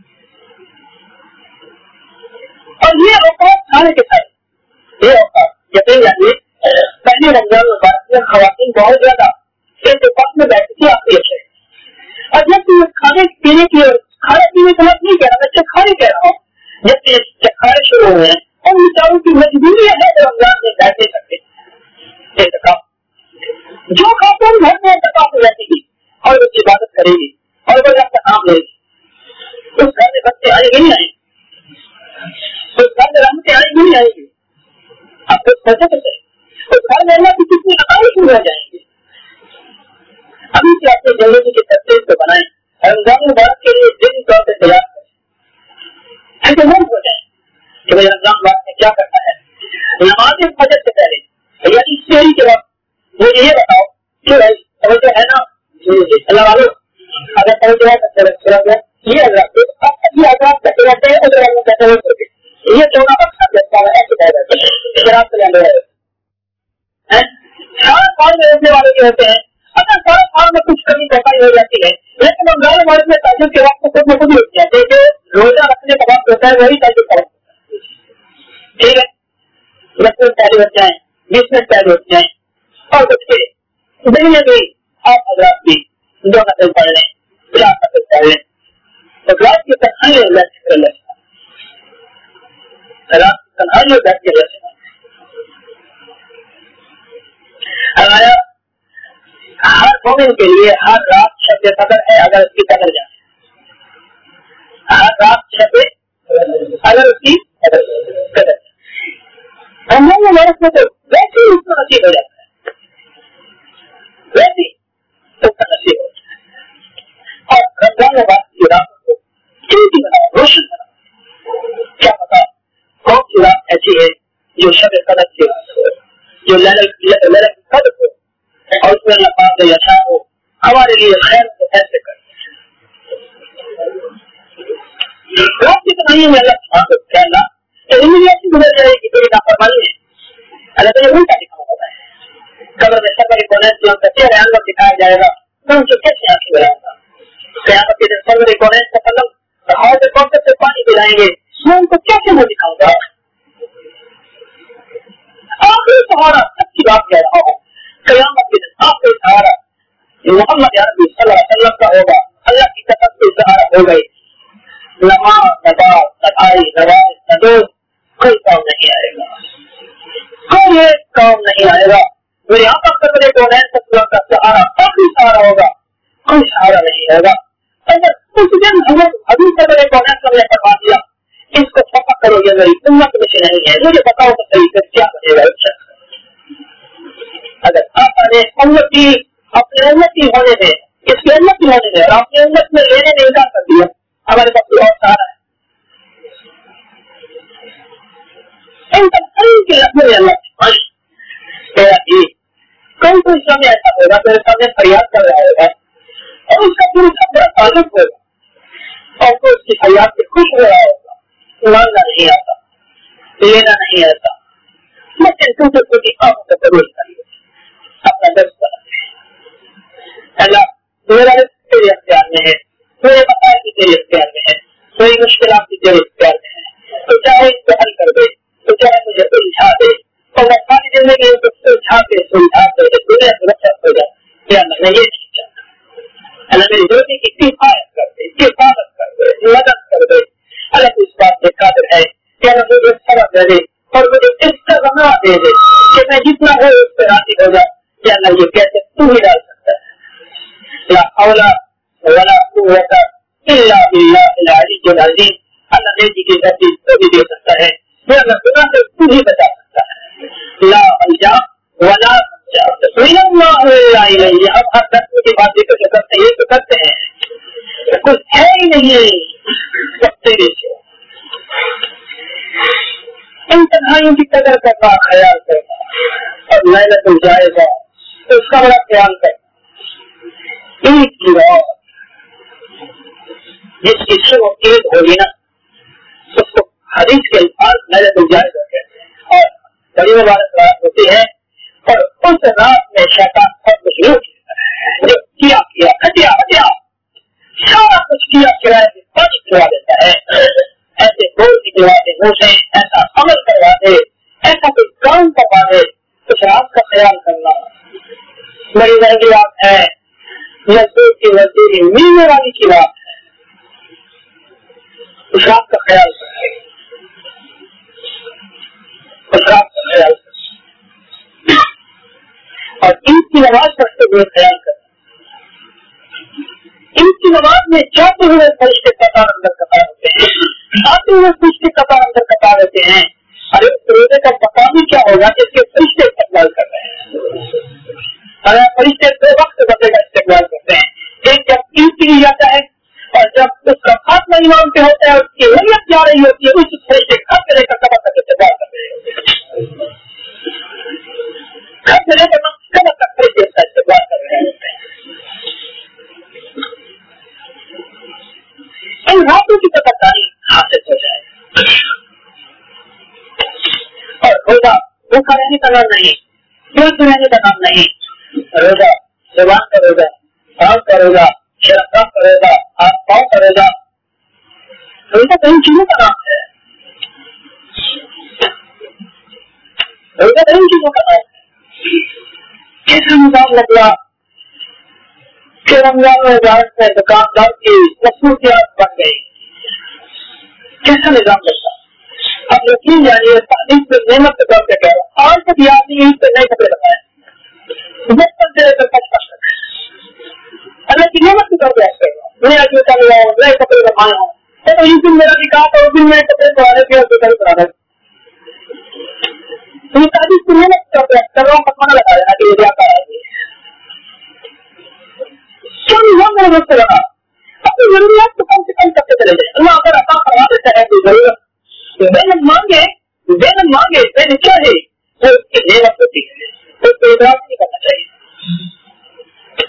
اور یہ اوقات کھانے کے ساتھ, یہ اوقات یقین جانیے پہلے رمضان مبارک میں خواتین بہت زیادہ ایک وقت میں بیٹھتی تھی آپ سے, اور جب کھانے پینے کی کھانے پینے کی بات نہیں کہہ رہا, میں چکھانے کہہ رہا ہوں. جب چکھانے شروع ہوئے ہیں اور بیچاروں کی مجبوری ہے کہ رمضان میں بیٹھ نہیں سکتے. جو خاتون گھر میں اعتکاف ہو جاتی گی اور اس کی عبادت کرے گی اور وہ جب تک کام لے گی, اس گھر میں بچے آئے گی نہیں آئیں گے, اس گھر میں رحمتیں آئے گی نہیں آئیں گی. آپ کچھ سوچے تو صحیح, اس گھر میں اللہ کی کتنی عطائیں شروع ہو جائیں گی. ابھی سے اپنے زندگی کی تصویر کو بنائیں, رمضان مبارک کے لیے دن طور سے تیار کریں, ایسے من ہو جائیں کہ بھائی رمضان مبارک میں کیا کرنا ہے. نماز فجر سے پہلے یعنی شہری کے وقت مجھے یہ بتاؤ کہ بھائی توجہ ہے نا, اللہ والوں اگر توجہ ہے یہ آزاد کرتے رہتے ہیں یہ چودہ وقت سارے سال میں رہنے والے جو ہوتے ہیں, اگر سارے سال میں کچھ کمی پیسائی ہو جاتی ہے, لیکن رمضان مبارک میں تعلیم کے وقت خود میں خود ہی اٹھ جاتے ہیں. جو روزہ رکھنے کا وقت ہوتا ہے وہی تعلیم کا وقت ہوتا ہے. ٹھیک ہے, 10 منٹ پہلے ہوتے ہیں, 20 منٹ پہلے ہوتے ہیں, اور بچے دن میں بھی آپ حضرات بھی 2 نفل پڑھ لیں, 4 نفل پڑھ لیں. تو رات کی تنہائی اور بیٹھ کر لیں, رات کی تنہائی اور بیٹھ کے لیں. ہر مومن کے لیے ہر رات شب قدر ہے اگر اس کی قدر جائے. ہر رات شب اگر اس کی قدر جائے, ہم لوگ مبارک میں تو ویسے ہی اس کو نصیب ہو جاتا ہے, ویسے ہی اس کا نصیب ہو جاتا ہے. اور رمضان مبارک کی رات کو قیمتی بناؤ, روشن بناؤ. کیا پتا کون سی رات ایسی ہے جو شب قدر کی رات ہو, جو لیلۃ القدر ہو, اور اس میں اللہ پاک نے یشاء ہو ہمارے لیے خیر سے ایسے کر رات کی تنہائی میں اللہ سبحانہ و تعالی ایسی گزر جائے گی کوئی لاپرواہی ہے. اللہ تعالیٰ الٹا دکھانا ہوتا ہے. قبر میں سفر کونین سے ان کا چہرہ انور دکھایا جائے گا, تو ان سے کیسے آنکھیں بڑھائے گا. قیامت کے دن سفر کونین سے پلنگ ہاتھ کوثر سے پانی پلائیں گے, میں ان کو کیسے منہ دکھاؤں گا. آخری سہارا سچی بات کہہ رہا ہوں, قیامت کے دن آخری سہارا محمد عربی صلی اللہ علیہ وسلم کا ہوگا. اللہ کی قسم سے سہارا ہو گئی. نماز نباز صفائی نواز ندوز کوئی کام نہیں آئے گا, کوئی ایک کام نہیں آئے گا. میرے آقا قبر کونین کا سہارا آخری سہارا ہوگا, کوئی سہارا نہیں ہوگا. اگر اس دن ہمیں ابھی قبر کونین کا میں فرما دیا اس کو فقط کرو, یہ میری امت میں سے نہیں ہے, مجھے بتاؤ تو صحیح پھر کیا بنے گا. اگر آقا نے امتی اپنے امتی ہونے میں, اس کی امتی ہونے میں اور اپنے امت میں لینے میں انکار کر دیا, ہمارے پاس بہت سہارا ہے. ان کا کئی کے لفظوں میں اللہ تیرا جی کوئی سامنے ایسا ہوگا میرے سامنے فریاد کر رہا ہوگا اور اس کا پوری بڑا تعلق ہوگا, اور تو اس کی فریاد سے خوش ہو رہا ہوگا. مانگنا نہیں آتا, لینا نہیں آتا, لیکن تو خود ہی آپ کو ضرور کریے, اپنا درد کرتے. اللہ میرا رزق تیرے اختیار میں ہے, میرے مسائل بھی تیرے اختیار میں ہے, میری مشکلات بھی تیرے اختیار میں ہے, تو چاہے اس کو حل کر دے, تو چاہے مجھے سلجھا دے, اور میں ساری زندگی کو سلجھا دے دنیا سے رخصت ہو جائے. یا میں یہ نہیں چاہتا. اللہ میری روزی کی کفایت کر دے, کفایت کر دے, مدد کر دے. اللہ اس بات سے قادر ہے کہ اللہ مجھے سبق دے دے اور مجھے اس کا رہا دے دے کہ میں جتنا ہو اس پہ راضی ہو جاؤں. یا اللہ یہ کیسے تو ہی ڈال سکتا ہے. لا حول ولا قوت الا باللہ العلی العظیم. اللہ نے کی ترتیب تو بھی دے سکتا ہے, میں اللہ خدا سے تو ہی بچا سکتا ہے. لا ملجا ولا منجا الا اللہ الیہ. اب ہر درد کی بات ذکر جو کرتے ہیں تو کرتے ہیں, کچھ ہے ہی نہیں تیرے سے. ان تنہائیوں کی قدر کرنا, خیال کرنا اور محنت جائے گا تو اس کا بڑا خیال کرنا. عید کی رات جس کی شروع عید ہوگی نا, اس کو حدیث کے الفاظ میرے دل جائز ہوتے ہیں اور بڑی مبارک رات ہوتی ہے. اور اس رات میں شیطان سب کچھ لوٹ جو کیا ہٹیا سارا کچھ کیا کرائے سے پچ کروا دیتا ہے. ایسے بول نکلوا دے منہ سے, ایسا عمل کروا دے, ایسا کوئی کام کروا دے. اس رات کا خیال کرنا بڑی مہنگی بات ہے. مزدور کی مزدوری ملنے والی کی بات ہے. اس رات کا خیال کرے, اس رات کا خیال کرے اور ان کی نماز پڑھتے ہوئے خیال کرے. ان کی نماز میں جاتے ہوئے فرشتے قطار اندر قطار ہوتے ہیں, آتے ہوئے فرشتے قطار اندر قطار ہوتے ہیں. ارے روزے کا پتا بھی کیا ہوگا کہ اس کے فرشتے استقبال کر رہے ہیں. ارے فرشتے دو وقت بندے کا استقبال کرتے ہیں. ایک جب عید کے لیے جاتا ہے اور جب اس کا خاتمہ امام پہ ہوتا ہے, اس کی نیت جا رہی ہوتی ہے, اس فرشتے گھر سے لے کر قبر تک استقبال کر رہے ہیں. گھر سے لے کر قبر تک فرشتے کا استقبال کر رہے ہوتے ہیں. ان راتوں کی تبدیلی حاصل ہو جائے. اور روزہ بھوکا رہنے کا نام نہیں, پیٹ رہنے کا نام نہیں. روزہ زبان کا روزہ, پاؤں کا روزہ, شراب کا روزہ, ہاتھ پاؤں کا روزہ. روزہ کئی چیزوں کا نام ہے. روزہ کئی چیزوں کا نام ہے. کیسا نظام لگا کہ رمضان میں بھارت میں دکاندار کی مصروفیات بن گئی. کیسا نظام لگتا اب یقین جانیے تعلیم سے نعمت کے طور پہ کہہ رہا ہوں. آج تک یاد نہیں اس سے نئے کپڑے بتائے بچپن سے لے کر 55 تک اللہ کی نعمت کے طور پہ ایسا نیا جوتا لیا ہوں, نئے کپڑے بنایا ہوں. تو اس دن میرا نکاح تھا, اس دن میں کپڑے بنا رہے تھے اور جوتا بھی بنا رہے تھے. تعلیم کی نعمت کے طور پہ کر رہا ہوں, پکانا لگا دینا کہ یہ جاتا ہے سے لگا. اپنی ضروریات کو کم سے کم کرتے چلے جائیں. اللہ اگر عطا کروا دیتا ہے تو ضرورت محنت مانگے محنت چاہے تو اس کی نعمت ہوتی ہے, تو اس کو اعتراض نہیں کرنا چاہیے.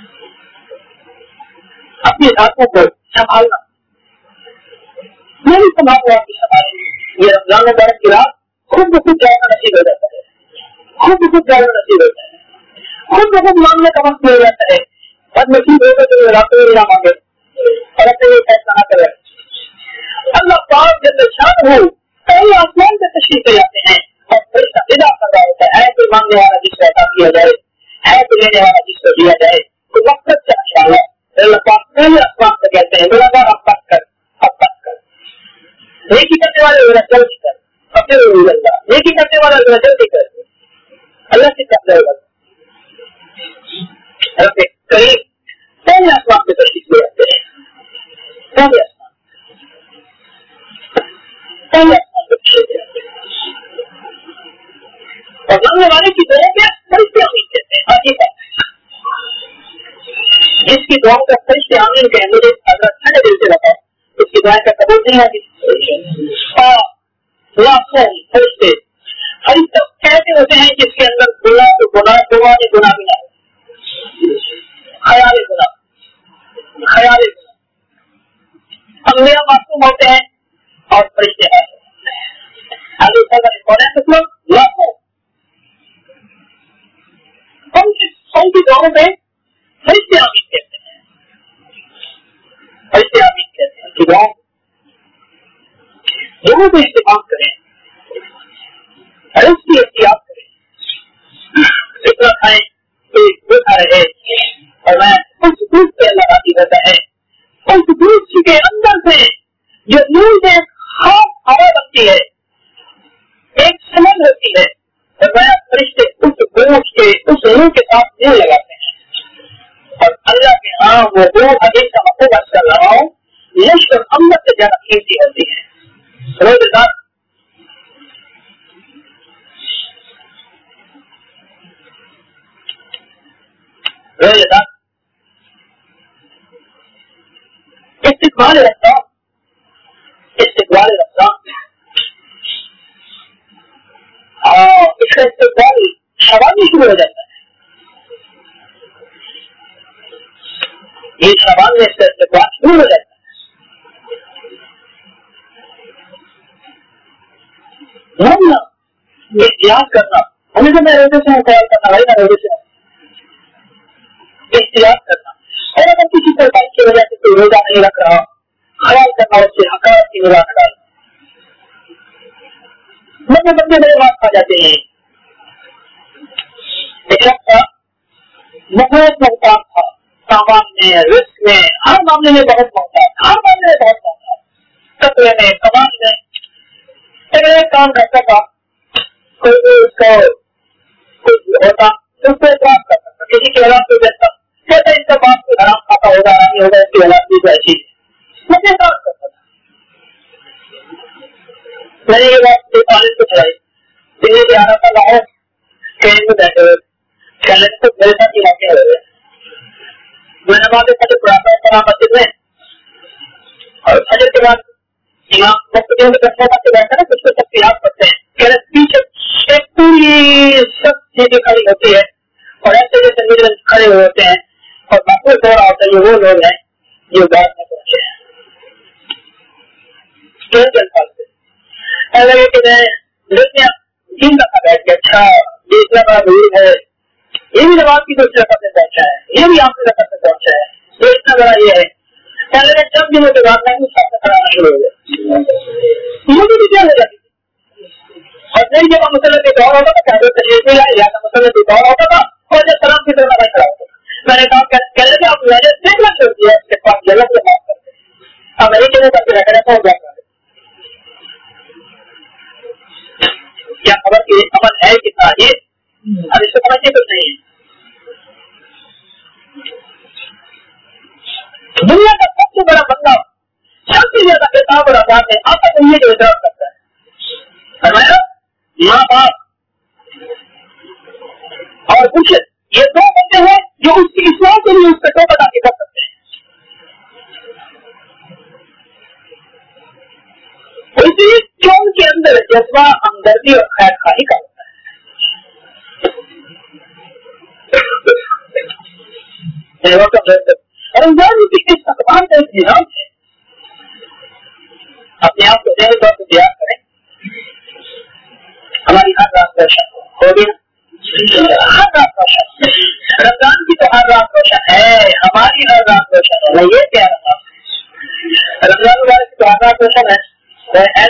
اپنی راتوں کو سنبھالنا, میں بھی سنبھالوں آپ کی سنبھالیں. یہ رمضان مبارک کی رات خود بخود جانا نصیب ہو جاتا ہے, خود بخود جانا نصیب ہوتا ہے, خود بخود مانگنے کا وقت ہو جاتا ہے. بد نصیب ہوگا تو راتوں میں نہ مانگے اور اپنے لیے فیصلہ نہ کرے. اللہ پاک جب شان ہو پہلے آسمان سے تشریف لے جاتے ہیں اور پھر ادا کر رہا ہوتا ہے کوئی مانگنے والا جس کو عطا کیا جائے, ہے تو لینے والا جس کو دیا جائے. تو مقصد سے انشاءاللہ اللہ پاک پہلے آسمان سے کہتے ہیں بڑا بار اب بات کر نیکی کرنے والے ذرا جلدی کر, اور پھر اللہ نیکی کرنے والا ذرا جلدی کر. اللہ سے کہتے ہوگا قریب پہلے آسمان سے تشریف لے جاتے ہیں. پہلے آسمان سے تشریف لے جاتے ہیں اور مانگنے والے کی دعا پہ فرشتے آمین کہتے ہیں. آگے بات جس کی دعا کا فرشتے آمین کہیں مجھے اگر ٹھنڈے دل سے بتاؤ اس کی دعا کا قبول نہیں ہوگی. فرشتے کہتے ہوتے ہیں جس کے اندر گناہ بھی نہ ہو, خیال گناہ. انبیاء معصوم ہوتے ہیں اور فرشتے ہیں. آگے لاکھوں ان کی دعاؤں میں فرشتے آمین کہتے ہیں. فرشتے آمین کہتے ہیں کہ دعاؤں دونوں کو استعمال کریں, رزق کی احتیاط کریں. اتنا کھائیں کہ بھوکا رہے اور میں اس دودھ سے اللہ راضی رہتا ہے. اس دودھ کے اندر سے جو نور سے خاص ہوا بنتی ہے, ایک سمجھ ہوتی ہے, اور میں فرشتے اس گوشت کے اس نور کے ساتھ دل لگاتے ہیں اور اللہ کے ہاں وہ دو حدیث کا مطلب کر رہا ہوں لشکر امر سے زیادہ قیمتی ہوتی ہے. روزے دار استقبال رمضان اس کا استقبال شوال میں شروع ہو جاتا ہے. یہ شوال میں اس کا استقبال شروع ہو جاتا ہے. ماننا، احتیاط کرنا، ہمیشہ میں روزے سے خیال کرنا، بھائی میں روزے سے احتیاط کرنا. اور اگر کسی پرکار کی وجہ سے کوئی روزہ نہیں رکھ رہا، خیال کرنا اس سے حقارت کی نگاہ نہ ڈالنا. بندے بڑے بات کھا جاتے ہیں. ایک شخص تھا بہت محتاط تھا، سامان میں، رزق میں، ہر معاملے میں بہت محتاط، ہر معاملے میں بہت محتاط، کپڑے میں، سامان میں. ایک کام کرتا تھا، کوئی اس کا ہوتا تو اس کو اعتراض کرتا تھا، کسی کی اولاد کو دیکھتا کہتا اس کا باپ کوئی حرام کھاتا ہوگا، حرامی ہوگا، اس کی اولاد بھی ایسی مجھے اعتراض کرتا تھا. میں نے یہ بات کالج کو چلائی، دلی سے آنا تھا لاہور، ٹرین میں بیٹھے ہوئے کہنے کو میرے ساتھ علاقے ہو گئے. میں نے وہاں سے پڑھاتا ہوں مسجد میں، اور فجر کے بعد امام مختلف میں بیٹھا نا کچھ کو تفصیلات کرتے ہیں، کہ پیچھے ایک پوری سب چیزیں کھڑی ہوتی ہے اور ایسے جیسے مجرم کھڑے ہوئے ہوتے ہیں، اور باقی دور ہوتا ہے یہ وہ لوگ ہیں جو بات میں پہنچے ہیں. اگر یہ کہ میں تین دفعہ بیٹھ کے اچھا یہ اتنا بڑا دور ہے، یہ بھی نماز کی دوسری رقم میں پہنچا ہے، یہ بھی آپ کی رقم میں پہنچا ہے، یہ اتنا بڑا یہ ہے. پہلے چند دنوں کے بعد میں بھی ساتھ میں کرانا شروع ہو گیا، مجھے بھی کیا ہو جاتی تھی. اور نئی جگہ مسئلہ کے دور ہوتا تھا، تشریف میں لایا یا مسئلہ کے دور ہوتا تھا، اور جب سلام کی طرح میں کھڑا ہوتا تھا. میں نے کہا کہہ رہے تھے آپ میں نے دیکھنا چھوڑ دیا، اس کے پاس جگہ سے بات کرتے اب میں چلے کر کے رکھ رہتا ہوں. کیا خبر کہ عمل ہے کہ تعریف اب اس کو سمجھنے کچھ نہیں ہے. دنیا کا سب سے بڑا بندہ، سب سے زیادہ کتاب اور آزاد ہے آپ کا دنیا جو اعتراض کرتا ہے. فرمایا ماں باپ اور کچھ یہ دو بندے ہیں جو اس کی اسلام کے لیے اس پہ ٹوپ ادا کر سکتے ہیں. اسی جو ان کے اندر جذبہ ہمدردی اور خیر خواہی کا ہوتا ہے. رمضان کی استقبال کا ایک نظام ہے. اپنے آپ کو ذہنی طور سے تیار کریں. ہماری ہر رات روشن ہو گیا، ہر رات روشن. رمضان کی تو ہر رات روشن ہے، ہماری ہر رات روشن ہے. میں یہ کہہ رہا ہوں رمضان مبارک کی تو ہر رات روشن ہے نا،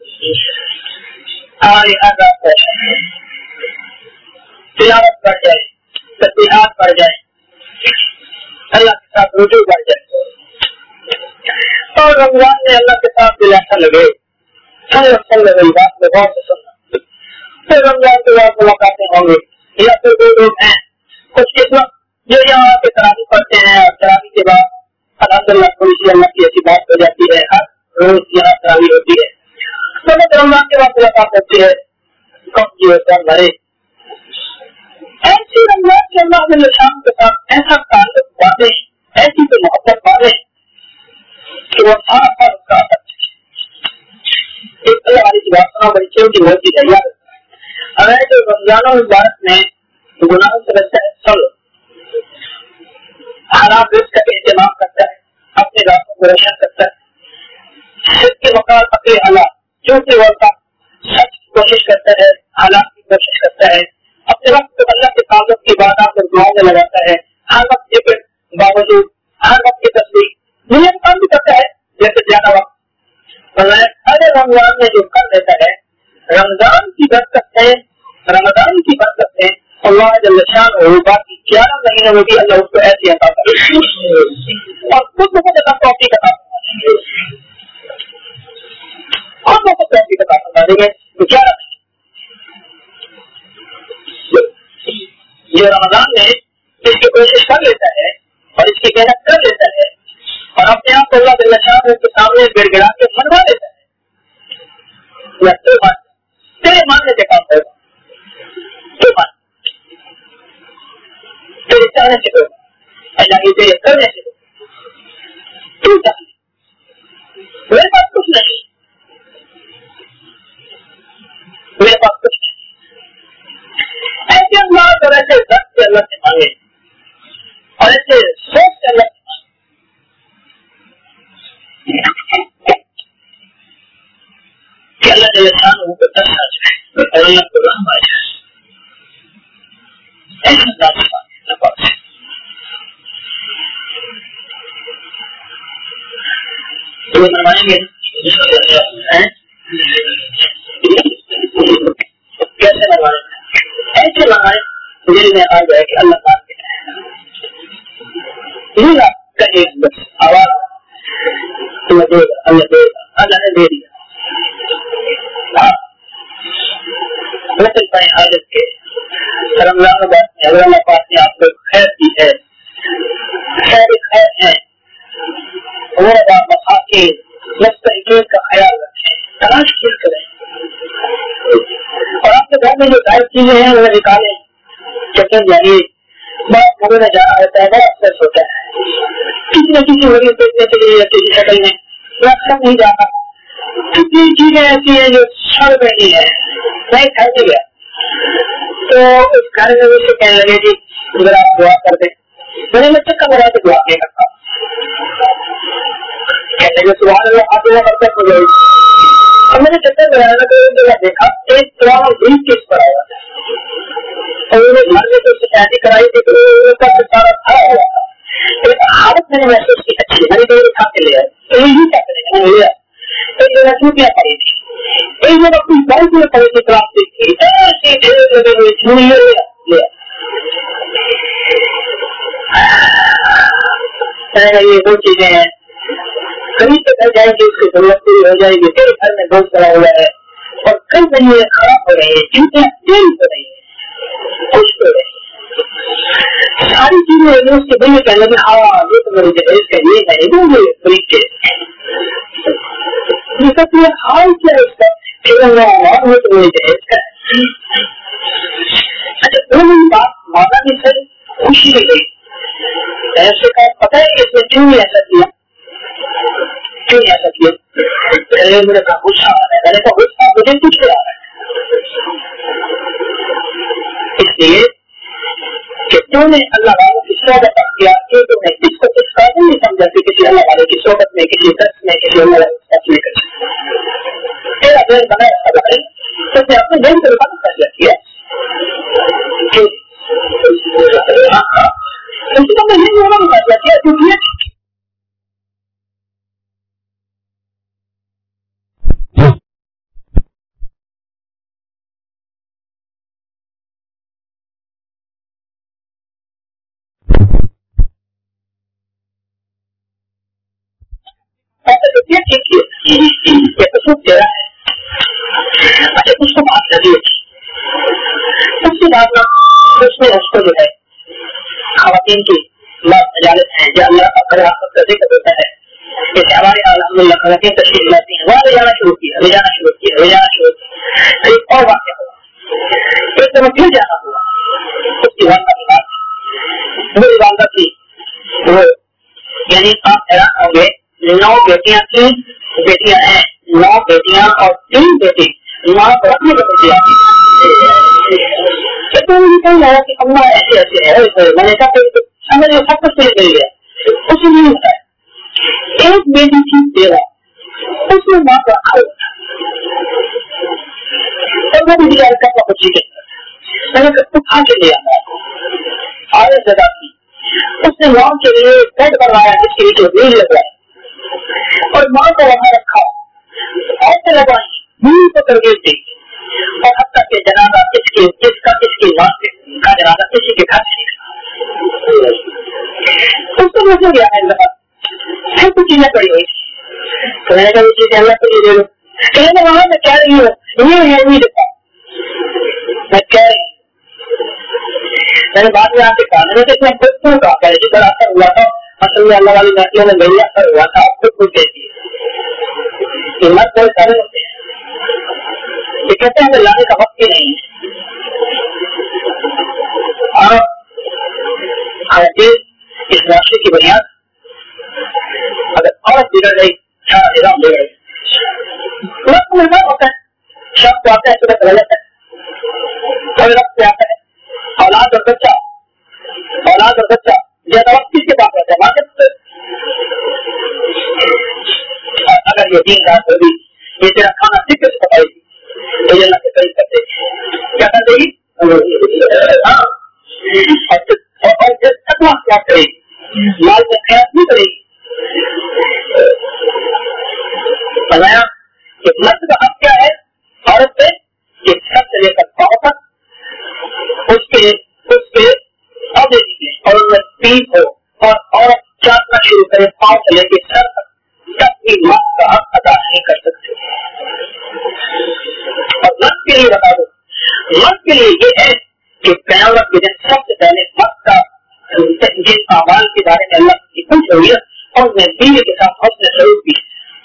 ہماری ہر رات روشن ہے. تلاوت بڑھ جائے، تسبیحات بڑھ جائے، اللہ کے ساتھ رجوع بڑھ جائے، اور رمضان میں اللہ کے ساتھ دل ایسا لگے میری بات میں بہت سے سننا. پھر رمضان کے بعد ملاقاتیں ہوں گی، یا پھر دو لوگ ہیں کچھ قسمت جو یہاں کے تراویح پڑھتے ہیں، اور تراویح کے بعد الحمدللہ تھوڑی سی اللہ کی ایسی بات ہو جاتی ہے، ہر روز یہاں تراویح ہوتی ہے، تو رمضان کے بعد ملاقات ہوتی ہے. کم کی ہوتا ہے بھرے ایسی رمضان کے اللہ میں شام کے ساتھ ایسا تعلق باندھے، ایسی تو محبت باندھے کہ وہ سارا سال اس کا اثر. ایک اللہ والی کی بات سنا بڑی کی بہت ہی دریا اگر جو رمضان مبارک میں گناہوں سے بچتا ہے، سب حرام رزق کا اہتمام کرتا ہے، اپنے راستوں کو روشن کرتا ہے، خود کے مقام اپنے حالات جو کہ ہوتا سچ کی کوشش کرتا ہے، حالات کی کوشش کرتا ہے، اپنے وقت اللہ کے تعلق کی باتوں کو دعاؤں میں لگاتا ہے، ہر وقت کے باوجود ہر وقت کی تصدیق دنیا میں کام بھی کرتا ہے جیسے زیادہ وقت. ہر رمضان میں جو کر دیتا ہے، رمضان کی برکت ہے، رمضان کی برکت ہے اللہ جل شانہ باقی 11 مہینے میں بھی اللہ اس کو ایسی عطا کرے اور خود کو جگہ توفیق عطا فرمائے، خود کو توفیق عطا فرمائے گے. تو 11 یہ رمضان میں اس کی کوشش کر لیتا ہے اور اس کی محنت کر لیتا ہے اور اپنے آپ کو اللہ جل شانہ کے سامنے گڑ گڑا کے منوا لیتا ہے، یا تیرے ماننے کے کام ہوگا، تو مان تیرے چاہنے سے ہوگا، اللہ کی تیرے کرنے سے ہوگا. تو چاہیے میرے پاس کچھ نہیں، میرے پاس کچھ نہیں، ایسے انداز اور ایسے درد سے اللہ سے مانگے اور ایسے سوچ سے اللہ سے مانگے کہ اللہ جل شانہ کو ترس منوائیں گے کیسے منوائیں؟ ایسے منوائیں دل میں آ جائے کہ اللہ مان کے کہے بس آواز اللہ دے گا، اللہ دے گا، اللہ نے دے دیا. نسل پائے حاجت کے رمضان میں اگر اللہ پاک نے آپ کو خیر دی ہے، خیر ہے، وہ بخا کے مستحقین کا خیال رکھیں، تلاش کیا کریں اور آپ کے گھر میں جو ظاہر چیزیں ہیں وہ نکالیں. چکن جائیے بہت گھروں میں جانا ہوتا ہے، بہت افسوس ہوتا ہے، کسی نہ کسی وجہ دیکھنے کے لیے یا کسی شکل میں اکثر نہیں جاتا. کتنی چیزیں ایسی ہیں جو سڑ رہی ہیں. میں گھر میں گیا تو اس گھر میں اسے کہنے لگے جی ذرا آپ دعا کر دیں. میں نے چکا بنا کے دعا نہیں کرتا، کہتے ہیں سبحان اللہ آپ دعا کرتے ہو جائے. اور میں نے چکر بنانا تو دیکھا ایک دعا دل کس پر آیا اور انہوں نے گھر میں تو شادی کرائی تھی تو سارا کھڑا ہوا تھا. ایک حالت میں نے محسوس کی اچھی میں نے دیر اٹھا کے لیا تو یہی کیا کریں میں نے لیا. ایک جگہ چوٹیاں پڑی تھی، ایک جگہ کوئی بائک میں پڑی تھی، پلاسٹک کی ایسی ڈھیر لگے ہوئے چھوڑی لیا. یہ دو چیزیں ہیں کہیں تو گھر جائیں گے اس کی ضرورت پوری ہو جائے گی، پھر گھر میں گوشت پڑا ہوا ہے اور کئی مہینے خراب ہو رہے ہیں، چیزیں تیل ہو رہی ہیں، خوش ہو رہی ہیں، ساری چیزیں اس کے بھائی کہنے لگے ہاں یہ تو میری جہیز کا یہ ہے وہ میرے طریقے حال کیا اس کا پھر وہ تو میری جہیز کا. اچھا دونوں بات مانا بھی سر خوشی نہیں گئی. ایسے کا پتہ ہے اس نے کیوں نہیں ایسا کیا، کیوں نہیں ایسا کیا؟ میرے کا غصہ آ رہا ہے، میں نے کہا غصہ مجھے کچھ آ رہا ہے اس لیے کہ تم نے اللہ والوں کی صحبت کیا کہ تم نے کس کو کس قابل نہیں سمجھا کہ کسی اللہ والے کی صحبت میں، کسی درس میں، کسی اللہ والے میں تیرا دین بنا ایسا بنا تو نے اپنے دین کو رکھا فیصلہ کیا تو میں یہ ہونا فیصلہ کیا کیونکہ تیرا ہے. اچھا اس کو بات لگی اس کے بعد اس میں اس کو جو ہے خواتین کی مجالس ہیں جو اللہ کا ذکر ہوتا ہے. جیسے ہمارے الحمد للہ خواتین تشریف لاتی ہیں، وہاں لے جانا شروع کیا. ایک اور واقعہ ہوا، ایک دفعہ پھر جانا ہوا. اس کی والدہ کی بات میری والدہ تھی، وہ یعنی آپ حیران ہوں گے 9 بیٹیاں تھیں، بیٹیاں ہیں 9 بیٹیاں اور 3 بیٹی ماں رکھنے کو دیا. کہ اماں ایسے ایسے ہے، میں نے کہا سمجھ سب کچھ مل گیا. کچھ نہیں ہوتا ہے. ایک بیٹی تھی تیرا، اس نے ماں کو رکھا ہوتا اور وہ بھی کرتا بچی کے میں نے کہا کے لے آتا آئے جگہ تھی. اس نے ماں کے لیے بیڈ بنوایا جس کے نیچے ریل لگوایا اور ماں کو وہاں رکھا، ایسے لگائی دور کو ترغیب دی اور اب تک کے جنازہ کس کی ماں کا جنازہ کسی کے گھر نہیں تھا. اس کو مجھے گیا ہے پھر کچھ چیزیں پڑی ہوئی تو میں نے کہا یہ چیزیں اللہ کے لیے دے دو. کہنے میں وہاں میں کہہ رہی ہوں یہ نہیں دیتا میں کہہ رہی ہوں. میں نے بعد میں آ کے کہا میں نے کہ میں خود کیوں کہا جی بڑا اثر ہوا تھا اصل میں اللہ والی نسلوں میں میری اثر ہوا تھا آپ خود کچھ دیتی ہے مت بہت سارے ہوتے ہیں یہ کہتے ہیں کہ لانے کا وقت ہی نہیں ہے. اور اس معاشرے کی بنیاد اگر عورت بگڑ گئی سارا نظام بگڑ گئی. وقت نظام ہوتا ہے، شب کو آتا ہے صبح غلط ہے، کوئی وقت پہ آتا ہے. اولاد اور بچہ زیادہ وقت کس کے پاس رہتا ہے ماں کے. اگر یہ دین رات ہوگی یہ تیرا کھانا ذکر سے پکائی گی تو یہ اللہ کے قریب کر دے گی. کیا کر دے گی؟ اور تقویٰ کیا کرے گی، مال میں خیال نہیں کرے گی. فرمایا کہ مرد کا حق کیا ہے عورت پہ کہ سب سے لے کر پاؤں تک اس کے عہدے دیجیے اور ان میں پیپ ہو اور عورت چاٹنا شروع کرے پاؤں سے لے کے سر تک تب بھی مرد کا حق ادا نہیں کر سکتے. اور مرد کے لیے بتا دو مرد کے لیے یہ ہے کہ قیامت کے دن سب سے پہلے مرد کا جن اعمال کے بارے میں اللہ کی کچھ ہوئی ہے اور میں بیوی کے ساتھ حسن سلوک کی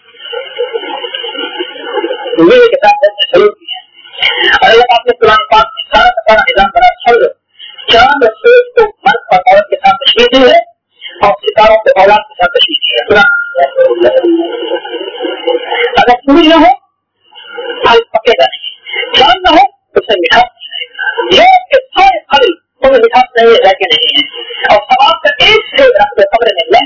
بیوی کے ساتھ حسن سلوک کی اور اللہ آپ نے قرآن پاک میں سارا کا سارا نظام بنا چھوڑ دو. چاند اور سورج کو مرد اور عورت کے ساتھ تشریح دی ہے اور ستاروں کو اولاد کے ساتھ تشریح کی ہے. اگر سورج نہ ہو پھل پکے گا نہیں, چاند نہ ہو تو اسے مٹھاس نہیں آئے گا, سارے پھل ان میں مٹھاس نہیں رہ کے نہیں ہے اور سواب کا ایک سے رکھ کے خبریں میں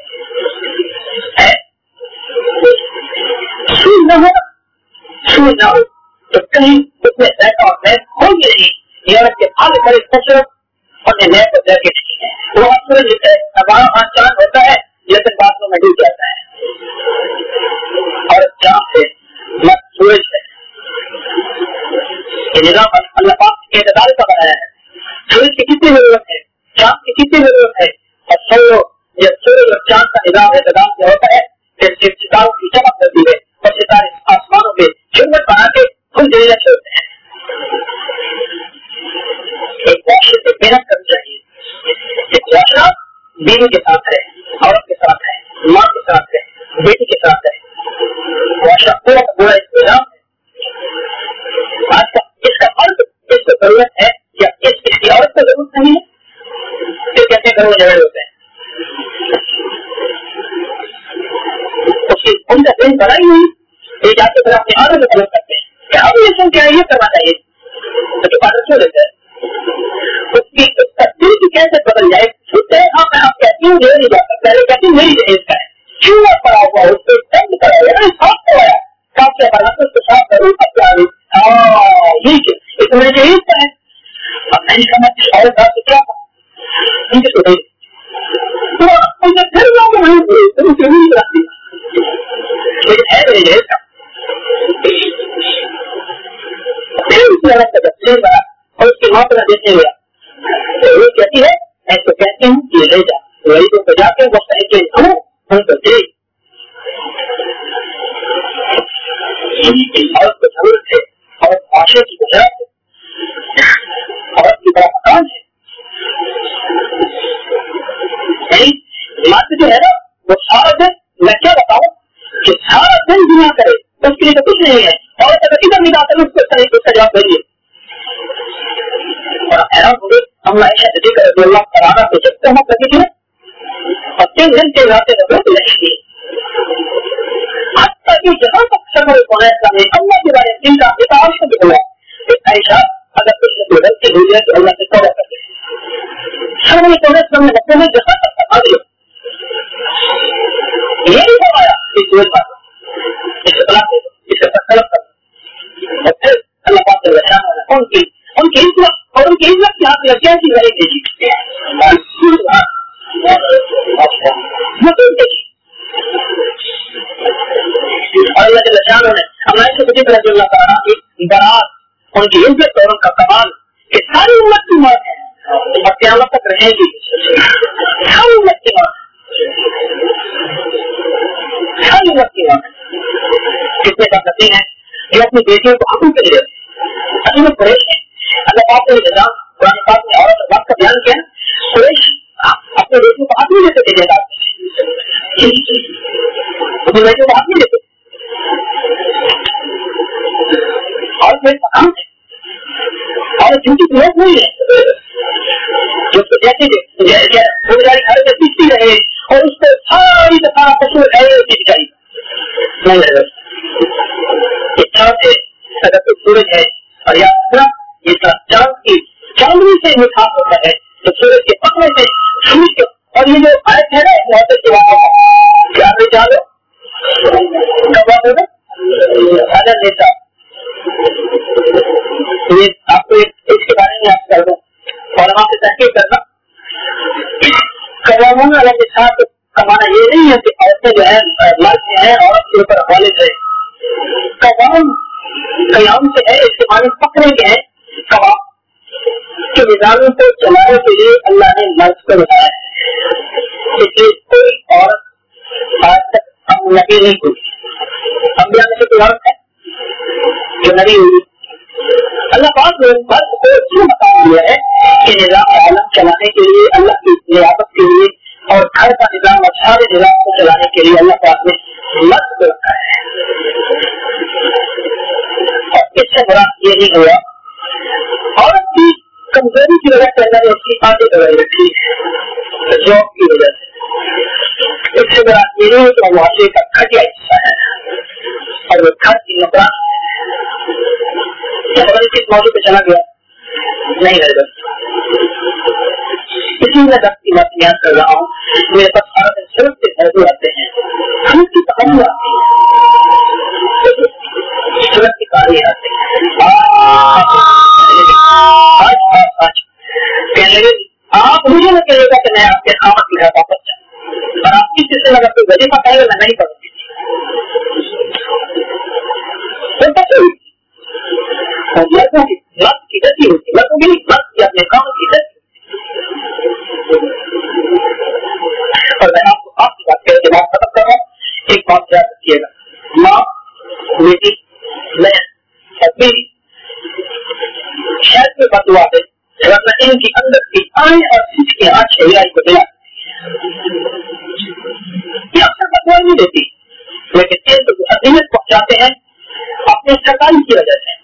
سورج نہ ہو تو کہیں اس میں ذائقہ اور محض ہوگی نہیں. یورپ کے آگے بڑے خوبصورت اور نئے کو جا کے نہیں ہے. وہاں سورج وہاں چاند ہوتا ہے لیکن باتوں میں ڈوب جاتا ہے اور چاند سے مت سورج ہے. یہ نظام اللہ پاک کے اعتدال کا بنایا ہے. سورج کی کتنی ضرورت ہے, چاند کی کتنی ضرورت ہے, اور سب لوگ جب سورج اور چاند کا نظام اعتدال سے ہوتا ہے پھر ستاروں کی چمک ہوتی ہے اور ستارے آسمانوں پہ جھنڈ بنا کے خود جلیاں چھوڑتے ہیں. ایک معاشرے سے محنت کرنی چاہیے. ایک معاشرہ بیوی کے ساتھ ہے, عورت کے ساتھ ہے, ماں کے ساتھ ہے, بیٹی کے ساتھ ہے. معاشرہ پورا پورا انتظام ہے. آج کا اس کا فرق اس کو ضرورت ہے یا اس کی عورت کو ضرورت نہیں ہے, پھر کیسے گھروں میں جھگڑے ہوتے ہیں. ان کا دن بڑا ہی نہیں یہ جا کے اپنی عادت میں طلب کرتے ہیں کہ اب یہ سن کیا ہے, یہ کرنا چاہیے تو پادر کیوں لیتے ہیں. اس کی دل کی کیسے بدل جائے سنتے ہیں. ہاں میں آپ کہتی ہوں یہ نہیں جاتا, پہلے کہتی ہوں میری جہیز کا ہے, چوہا پڑا ہوا اس کو تنگ کرا ہوا صاف کروایا کافی بنا تو اس کو صاف کروں اپنا یہ تو میری جہیز کا ہے. اب نہیں سمجھتی اور بات کیا ان کے تو ان کے گھر جاؤں گے وہیں رکھتی لیکن ہے میری جہیز کا. اور اس کی ماں پر دیکھنے گیا تو وہ کہتی ہے میں تو کہتی ہوں کہ لے جا وہی تو جا کے وہ کہ ہم تو دے اور کو ضرورت ہے اور معاشرے کی وجہ سے اور کی بڑا مقام ہے. مرد جو ہے نا وہ سارا دن میں کیا بتاؤں کہ سارا دن دنیا کرے اس کے لیے تو کچھ نہیں ہے. اور اگر ادھر نگاہ کرے اس کو جواب دیجیے. اور حیران ہوگے ہم عائشہ صدیقہ رضی اللہ تعالیٰ کو جب تک ہم لگے تھے اور 3 گھنٹے راستے میں روک لگی تھی حتیٰ کہ جہاں تک سفر نے اللہ کے بارے میں دل کا اتعاش کو بولا کہ عائشہ اگر کچھ نے غلطی ہوئی ہے تو اللہ سے توبہ کر دے. سب نے توبہ میں رکھتے ہوئے جہاں تک سمجھ لو یہ نہیں فرمایا اس دور بات اس سے طلاق دے دو اس سے طلب کر دو اور پھر اللہ پاک سے بچانا ان کی عزت اور ان کی عزت کی آپ لگیا کی رہے گی اور اللہ کے بچانا نے ہمارے سے کچھ رضی اللہ تعالیٰ کی برات ان کی عزت اور ان کا کمال کہ ساری امت کی موت ہے اور قیامت تک رہے گی. ساری امت کی موت ساری امت کی موت کتنے کا کرتی ہیں جو اپنی بیٹیوں کو حکم کے لیے اصل میں قریش ہے. اللہ پاک نے نظام قرآن پاک میں عورت اور وقت کا بیان کیا. قریش اپنے بیٹوں کو حق نہیں لیتے تھے جائیداد اپنے بیٹوں کو حق نہیں لیتے اور کوئی مقام ہے اور جن کی ضرورت نہیں ہے جو جیسے روزگاری گھر میں پیستی رہے اور اس کو ساری دفعہ قصور ہے بیچاری نہیں رہے. اس طرح سے اگر کوئی سورج ہے اور یا یہ چاند کی چاندنی سے نکھار ہوتا ہے تو سورج کے پکڑے سے سورج کے اور یہ جو آیت ہے نا محبت کے بعد کیا بھی جانو کب ہوگا اگر نیتا یہ آپ کو اس کے بارے میں آپ کر دوں اور وہاں سے تحقیق کرنا قوامون علیہ کے ساتھ کمانا یہ نہیں ہے کہ عورتیں جو ہے مرد ہیں عورت کے اوپر والد ہے قوام قیام سے ہے، اس کے معنی پکڑے کے ہیں. قوام کے نظاموں کو چلانے کے لیے اللہ نے مرد کو بتایا ہے، اس لیے کوئی عورت آج تک ہم نبی نہیں ہوئی. انبیاء میں سے کوئی عورت ہے جو نبی ہوئی؟ اللہ پاک نے مرد کو کیوں بتا دیا ہے کہ نظام عالم چلانے کے لیے، اللہ کی ریاست کے لیے اور گھر کا نظام اور سارے نظام کو چلانے کے لیے اللہ پاک نے مرد کو رکھا ہے. اور اس سے مراد یہ نہیں ہوا عورت کی کمزوری کی وجہ سے اللہ نے اس کی آگے بڑھائی رکھی جاب کی وجہ سے. اس سے مراد یہ نہیں کہ معاشرے کا گھٹیا حصہ ہے اور وہ گھر کی نوکران کس موضوع پہ چلا گیا نہیں رہ گا. اسی میں دس کی بات بیان کر رہا ہوں. میرے پاس سارا دن صرف سے موضوع آتے ہیں، ہم کی تمام آتی ہے، صرف کی کہانی آتے ہیں. آج کہنے لگے آپ مجھے نہ کہے گا کہ میں آپ کے خامت کی واپس جاؤں اور آپ کی سلسلے میں اگر کوئی وظیفہ کہے گا میں نہیں پڑھوں گی. لڑکوں کی مرد کی غلطی ہوتی، لڑکوں کی مرد کی اپنے کام کی غلطی. اور میں آپ کو آپ کی بات کہنے کے بعد ختم کر رہا ہوں. ایک بات یاد رکھیے گا، ماں بیٹی میں اور بیوی شاید میں بدوا دے ورنہ ان کی اندر کی آئیں اور کھینچ کے آنکھیں علاج کو دلا یہ اکثر بدوا نہیں دیتی، لیکن ان کو اذیت پہنچاتے ہیں اپنے سرکاری کی وجہ سے.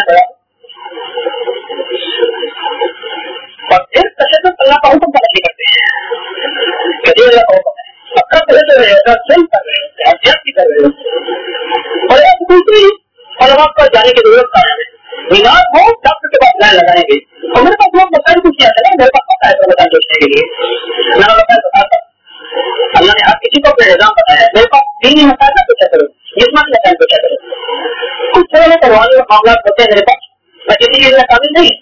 اور پھر تشدد اللہ کا حکم ترقی کرتے ہیں کہ یہ اللہ کا حکم ہے، اکثر پہلے جو ہے سل کر رہے ہوتے ہیں، احتیاط بھی کر رہے ہوتے ہیں. اور ایک دوسری علماء پر جانے کی ضرورت کا ہے، بیمار ہو ڈاکٹر کے پاس لائن لگائیں گے. اور میرے پاس لوگ بتائیں کچھ کیا چلے، میرے پاس پتا ہے بتائیں سوچنے کے لیے میں بتایا بتاتا. اللہ نے ہر کسی کو اپنا نظام بتایا. میرے پاس دینی مسائل کا پوچھا کرو، جسمانی مسائل پوچھا کرو، کچھ تھوڑے کروانے اور معاملات ہوتے ہیں میرے پاس، میں کسی چیز میں شامل نہیں.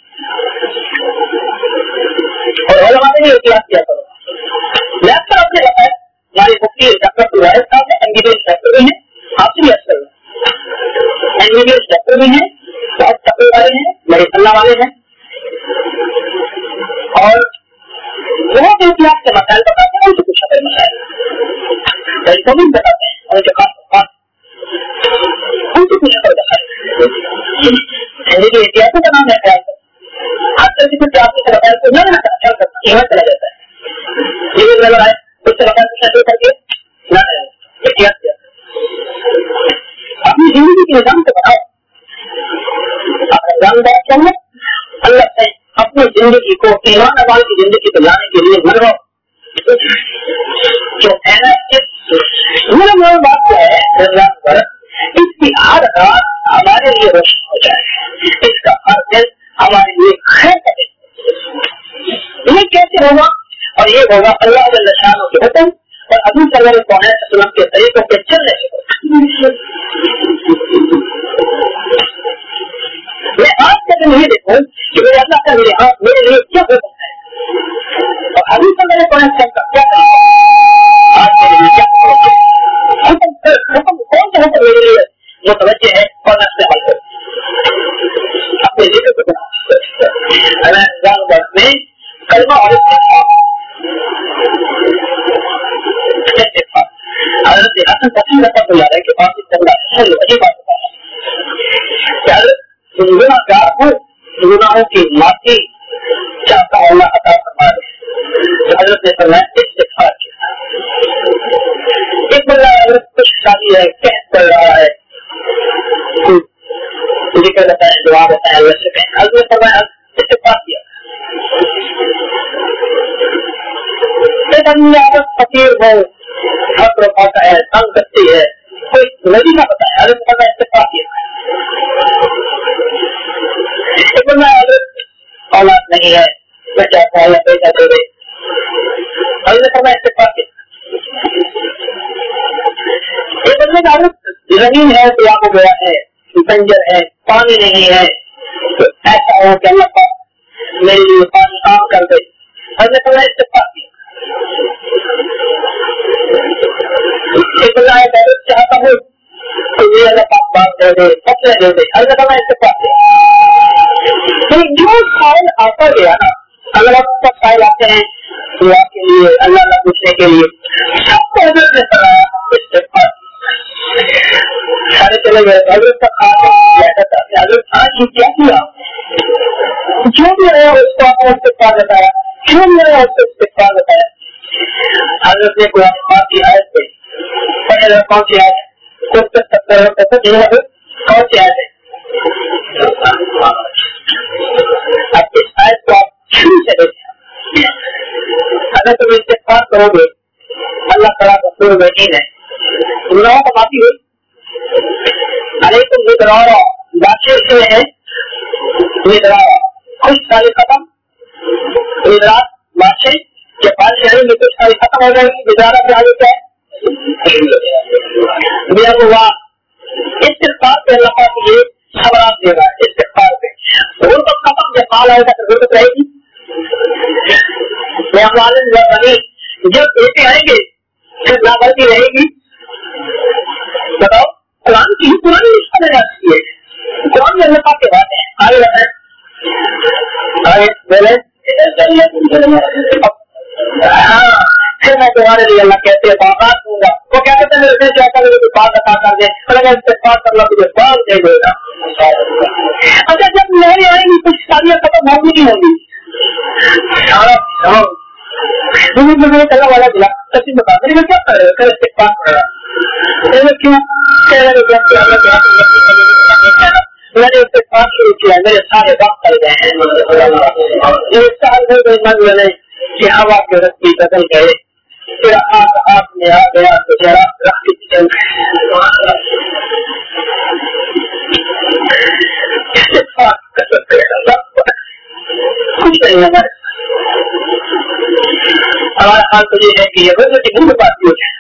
اور علماء نے احتیاط کیا کرو. میں اکثر آپ نے بتایا ہماری مفتی ڈاکٹر فوائد صاحب ہیں، MBBS ڈاکٹر بھی ہیں، آپ سے بھی اکثر MBBS ڈاکٹر بھی ہیں، بہت تقوی والے ہیں، میرے اللہ والے ہیں اور بہت احتیاط کے مسائل بتاتے ہیں. ان سے کچھ اگر مسائل کو بھی بتاتے ہیں اور ان کے خاص ان سے کچھ اگر مسائل احتیاطوں کا نام ہے. آج کل کسی آپ کے بتایا تو نہ چلا جاتا ہے، یہ نظر آئے اس سے بتایا کچھ کر کے نہ احتیاط کیا. اپنی زندگی کے نظام کو بتاؤ، جاندار چاہیے اللہ سے اپنی زندگی کو ایمان والے کی زندگی کو لانے کے لیے مرو. جو ہے نا میرا بات جو ہے اس کی ہر رات ہمارے لیے روشن ہو جائے، اس کا ہر دن ہمارے لیے خیر کرے. یہ کیسے ہوگا؟ اور یہ ہوگا اللہ جل شانہ کے حکم اور حضور صلی اللہ علیہ وسلم کے طریقوں کے چلنے سے. میں آج کا دن یہ دیکھوں کہ میرے اللہ کا میرے ہاتھ میرے لیے کیا حکم ہے اور حضور صلی اللہ علیہ وسلم کا کیا طریقہ آج میرے لیے کیا حکم کون سا حکم میرے لیے متوجہ ہے اور میں اپنے حل کروں اپنے ذکر کو میں کلمہ اور حضرت حسن بصری رحمۃ اللہ علیہ کے پاس اس طرح عجیب بات ہوتا ہے کہ گناہگار ہوں گناہوں کی معافی چاہتا ہونا عطا فرما دے. تو حضرت نے فرمایا استغفار کیا. ایک بندہ حضرت کچھ شادی ہے کہہ کر رہا ہے ذکر بتائیں دعا بتائیں اللہ سے کہیں. حضرت نے فرمایا استغفار کیا. ایک آدمی عورت فقیر ہو حق رکھاتا ہے تنگ کرتی ہے کوئی نبی نہ بتائے حضرت نے فرمایا استغفار کیا. ایک بندہ حضرت اولاد نہیں ہے میں چاہتا ہوں اللہ پیدا دے دے حضرت نے فرمایا استغفار کیا. ایک بندے کا حضرت زمین ہے تیاب ہو گیا ہے بنجر ہے پانی نہیں ہے تو ایسا ہو کہ اللہ پاک میرے لیے پانی عام کر دے حضرت نے فرمایا استغفار کیا. ایک بندہ ہے حضرت چاہتا ہوں کہ اللہ پاک دے دے فتوے دے دے ہر جگہ میں اتفاق دے. جو سائل آتا گیا نا اللہ کا سائل آتے ہیں دعا کے لیے اللہ کا پوچھنے کے لیے سب کو حضرت نے سنایا استغفار. سارے چلے گئے حضرت کا حضرت آج ہی کیا کیا جو بھی رہا اس کو آپ نے استغفار بتایا جو بھی رہا اس کو استغفار بتایا. حضرت نے قرآن پاک کی آیت پہ پہلے کون سی آیت کون سی آیت ہے اب اس آیت کو آپ شروع سے دیکھیں. اگر تم استغفار کرو گے اللہ تعالیٰ غفور رحیم ہے. گناہوں کو معافی ہوئی. علیکم مدرارا بادشاہ اس میں ہے مدرارا خوش سارے ختم مدرار بادشاہ کے بادشاہ میں کچھ سارے ختم ہو جائے گی. مدرارا سے آگے کیا ہے استغفار پہ اللہ پاک یہ خبرات دے رہا ہے. استغفار پہ وہ تو ختم جب مال آئے گا تو ضرورت رہے گی. جب ایسے آئیں گے پھر ناغلطی رہے گی. بتاؤ قرآن کی پرانی سمجھ آتی ہے. قرآن میں اللہ پاک کے بات ہے. آگے بتائیں آگے بولے پھر میں تمہارے لیے اللہ کہتے ہیں باغات دوں گا. وہ کیا کہتے ہیں میرے دل سے آتا ہے کہ باغ عطا کر دے اگر استغفار کر لو تجھے باغ دے دے گا. اچھا جب لہریں آئیں گی کچھ سالیاں ختم ہوگی نہیں ہوگی سارا اللہ والا دلا سچی بتا میرے میں کیا کر رہے کر استغفار کر رہا کیوں میں نے استغفار شروع کیا میرے سارے وقت کر گئے ہیں. کہ ہوا کے رسی بدل گئے پھر ہاتھ میں آ گیا تو ذرا رکھ کے چل گئے. کچھ نہیں ہمارے ہمارا حال تو یہ ہے کہ یہ وجہ کی منہ بات ہو جائے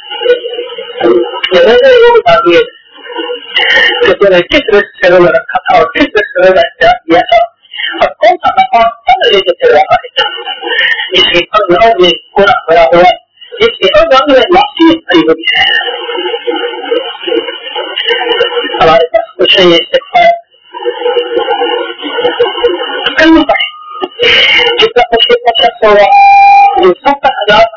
وہ بات ہوئی کہ تو نے کس رسک سے روزہ رکھا تھا اور کس رسک سے روزہ اختیار کیا تھا اور کون سا مقام لے کے چل رہا ہے جس کے اندروں میں کوڑا بھرا ہوا جس کے اندروں میں معصیت بھری ہوئی ہے. ہمارے پاس کچھ نہیں ہے استغفار کرنا پڑے. جتنا کچھ شخص ہوگا جو 70,000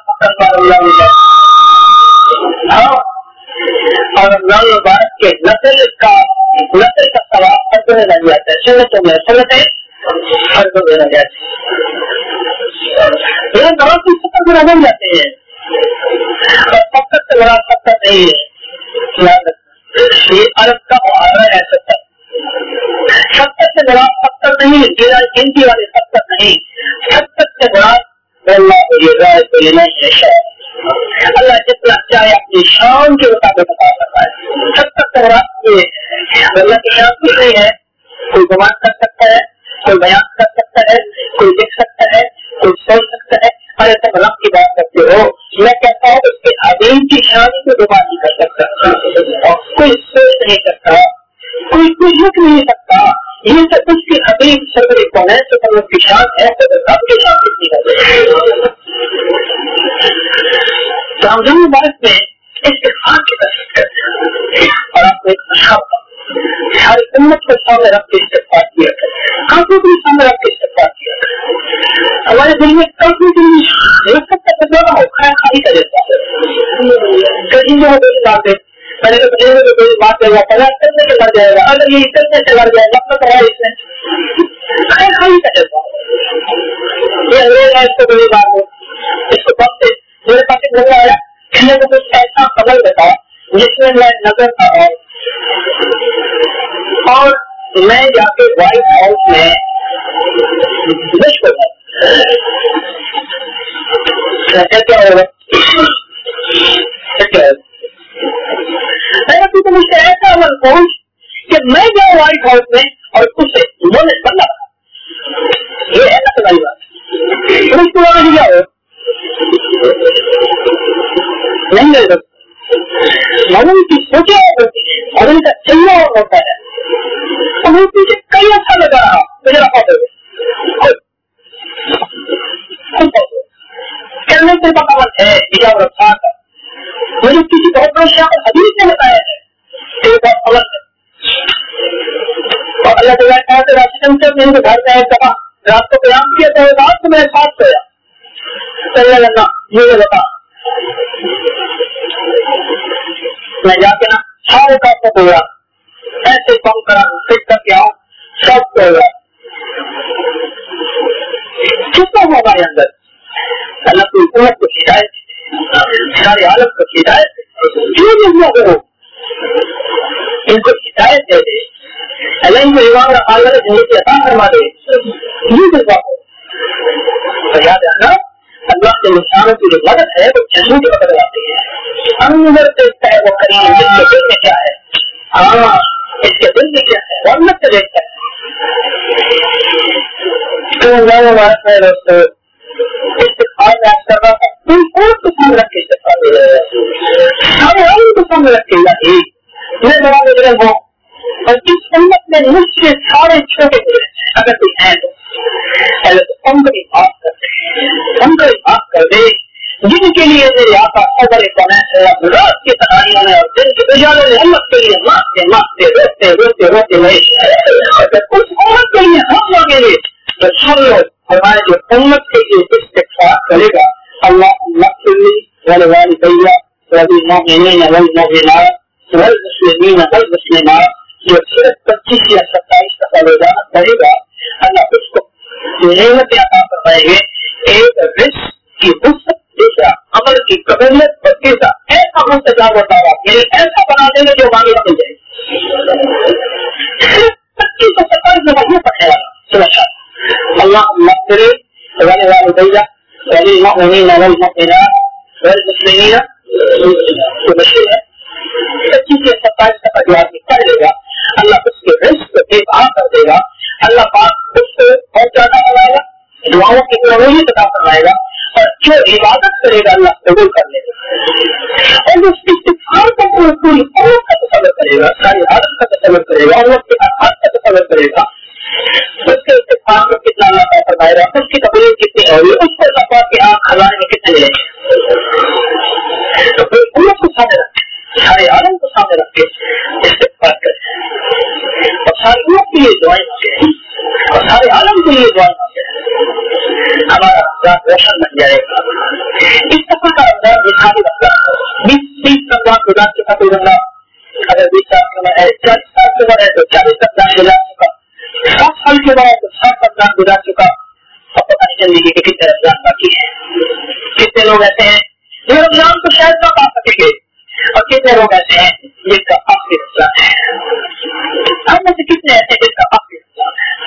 اور رمضان مبارک کے نسل کا ثواب فرض میں لگ جاتا ہے. سنتوں میں سنتیں فرض میں لگ جاتے ہیں. یہ نماز کی سفر میں لگ جاتے ہیں اور سفر سے بڑا سفر نہیں ہے. یہ عرب کا محاورہ ہے. سفر سے بڑا سفر نہیں گنتی والے سفر نہیں. سفر سے بڑا اللہ جتنا چاہے اپنی شان کے مطابق بتا سکتا ہے. سفر سے بڑا یہ اللہ کی شان کچھ نہیں ہے. کوئی گمان کر سکتا ہے کوئی بیان کر سکتا ہے کوئی دیکھ سکتا ہے کوئی سوچ سکتا ہے. اور ایسے ملک کی بات کرتے ہو میں کہتا ہوں اس کے عظیم کی شان کو گمان نہیں کر سکتا اور کوئی سوچ نہیں سکتا کوئی لکھ نہیں سکتا. یہ سب کچھ کی عظیم صدر کون ہے تو اس کی شان ہے تو رب کی شان کتنی ہے. رمضان مبارک میں استغفار کی تصدیق کرتے ہیں اور آپ کو ایک ہر امت کو سامنے رکھ کے استغفار کیا کافی بھی سامنے رکھ کے استغفار کیا. ہمارے دل میں کافی بھی نفرت کا تجربہ ہو خالی کا جیسا کہیں جو کوئی بات ہے میں نے کوئی بات ہے وہ پڑھا کرنے کے مر جائے گا اگر یہ کرنے سے مر جائے گا نفرت ہے اس میں خالی کا جیسا یہ انگریز ہے اس کو کوئی بات ہو اس کو وقت میرے پاس ایک نظر آیا میں نے کچھ ایسا قبل بتایا جس میں میں نظر آیا اور میں جا کے وائٹ ہاؤس میں کیا ہوگا میں نے مجھ سے ایسا عمل پہنچ کہ میں جاؤں وائٹ ہاؤس میں اور کچھ بولنے بندہ یہ ہے نا تمہاری بات اس کو وہاں لیا ہو نہیں لے سکتے. ان کی سوچیں ہوتی ہے اور ان کا چلنا ہوتا ہے اور وہ پیچھے کئی اچھا لگا رہا مجھے رکھا کرنے سے بغاوت ہے بجا رکھا کر مجھے کسی بہت بڑے شاہ حدیث نے بتایا ہے کہ بہت غلط ہے पंचम दिन घर में कहा रात को प्रयास किया तो रात को मेरे साथ सोया चलने लगा मुझे बता मैं जाके ना सारे का सब हुआ ऐसे कम करा फिर करके आओ सब होगा कितना होगा अंदर अल्लाह की हुकूमत को हिदायत सारे आलम को हिदायत जो लोगों को इनको हिदायत दे दे अल्लाह इनको ईमान और आखिरत जिंदगी अता फरमा दे ये दुआ हो याद रखना अल्लाह के इंसानों की जो मदद है वो जन्नत की मदद आती है अंदर देखता है वो करीम जिसके दिल में क्या है हाँ इसके दिल में क्या है वो अंदर से देखता है तो मुबारक है दोस्तों इस्तिग़फ़ार में कर रहा था तुम और को सामने रख के इस्तिग़फ़ार दे रहे हो सारे आलम को सामने रख के यार मैं बड़ा गुजरे हूँ और इस उम्मत में मुझसे सारे छोटे गुजरे अगर कोई है तो उनकी बात कर दे जिनके लिए मेरे आका खबर रात की तनाइयों में और दिन की गुजारे में हिम्मत के लिए मांगते रोते रोते रोते नहीं कुछ उम्मत के लिए हम मांगेंगे तो सब लोग हमारे जो उम्मत के लिए इस्तिग़फ़ार करेगा अल्लाह मग़फ़िरली वाले भैया वली मोमिनीन वल मोमिनात वल मुस्लिमीन वल मुस्लिमात जो सिर्फ 25 या 27 दफा रोजाना करेगा अल्लाह उसको नेमतें अता फरमाएंगे एक रिज़्क़ की वसअत दूसरा अमल की कबूलियत और तीसरा ऐसा मुस्तजाब होता है यानी ऐसा बना देंगे जो मांगेगा मिल जाएगी सिर्फ 25 से 27 दफा ये पढ़ने वाला सुबह अल्लाह मग़फ़िर वाले भैया वली मोमिनीन वल मोमिनात वल मुस्लिमीन तो बशीर है 25 से 27 तक जो आदमी कर लेगा अल्लाह उसके रिज़्क़ को बेबहा कर देगा अल्लाह पाक उसको और ज्यादा बनाएगा दुआओं की कबूलियत अता फरमाएगा और जो इबादत करेगा अल्लाह कबूल कर लेगा और जो इस्तिग़फ़ार का पूरी उम्मत का तसव्वुर करेगा सारी आदत का तसव्वुर करेगा उम्मत के आधार का तसव्वुर करेगा उसके इस्तिग़फ़ार को कितना अल्लाह अता फरमाएगा उसकी कबूलियत कितनी होगी उसको अल्लाह पाक के खजाने में कितने मिलेंगे तो पूरी उम्मत को सामने रखे सारे आलम को सामने रख के इस्तिग़फ़ार करें और सारी उम्मत के लिए दुआएं मांगे और सारे आलम के लिए दुआएं मांगे हमारा रमजान रोशन बन जाएगा इस दफा का रमजान दिखाई लगता 20 रमजान गुजार चुका कोई बंदा अगर 20 साल की उम्र है 40 साल की उम्र है तो 40 रमजान गुजार चुका 60 साल की उम्र है तो 60 रमजान गुजार चुका अब पता नहीं जिंदगी के कितने रमजान बाकी है कितने लोग ऐसे हैं जो रमजान को शायद ना पा सकेंगे और कितने लोग ऐसे हैं जिनका आखिरी रमजान है हम में से कितने ऐसे जिनका आखिरी रमजान है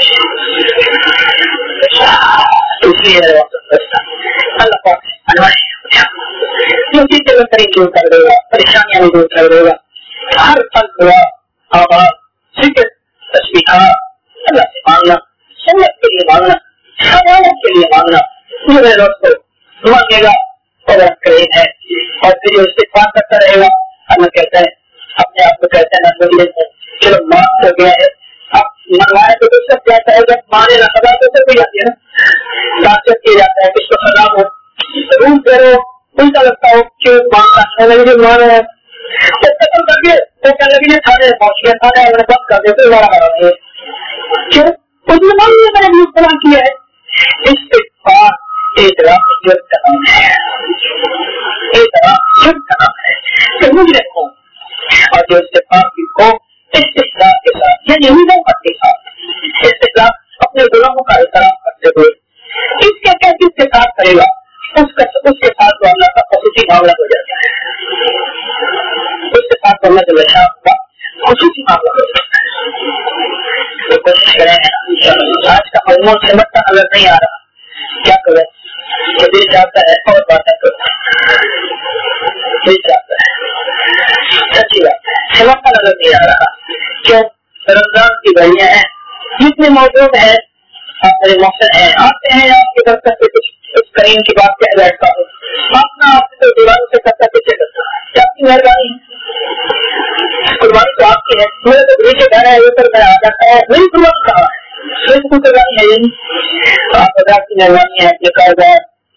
इसलिए अल्लाह पाक जो कितने करीब दूर कर देगा परेशानियां भी दूर कर देगा हर पल दुआ आवाज जिक्र तस्बीहात अल्लाह से मांगना सुन्नत के लिए मांगना सवालत के लिए मांगना मेरे दोस्तों मांगेगा और करीब है और फिर इस्तिग़फ़ार करता रहेगा अल्लाह कहता है अपने आप को कहते हैं ना चलो माफ हो गया है अब मंगवाए तो सब जाता है जब माने ना सजा तो फिर भी जाती है ना ताकत किया जाता है किसको सजा हो रूम करो उल्टा लगता हो क्यों मांगना है माने तो खत्म कर दिए तो क्या लगी थाने पहुंच गया थाने मैंने बंद कर दिया फिर बड़ा बड़ा दिए क्यों उसने मांगने मैंने भी बना किया है इस्तिग़फ़ार एक रात जुर्म का नाम है एक रात जुर्म का नाम है तो मुझे रखो और जो इस्तिग़फ़ार की को इस्तिग़फ़ार के साथ यानी हिम्मत के साथ इस्तिग़फ़ार अपने गुनाहों का इकरार करते हुए इसके कैसे इस्तिग़फ़ार करेगा उसके साथ तो अल्लाह का खुसूसी मामला हो जाता है उसके साथ अल्लाह के लशान का खुसूसी मामला हो जाता है तो कोशिश करें आज का मजमून सिमटता नजर नहीं आ रहा क्या करें तो दिल चाहता है और बातें करता दिल चाहता है सच्ची बात है सिमटता नजर नहीं आ रहा क्यों रमजान की घड़ियां हैं जितने मौजूद है आप मेरे मकसद है आते हैं आपके दफ्तर से कुछ करीम की बात कह बैठता हूँ अपना आपसे तो दीवारों से करता पीछे करता क्या आपकी मेहरबानी है कुर्बानी तो आपकी है मेरे तो नीचे घर है ऊपर मैं आ जाता है मेरी कुर्बानी कहाँ है मेरी कुर्बानी है आप अदा की मेहरबानी है अपने कारोबार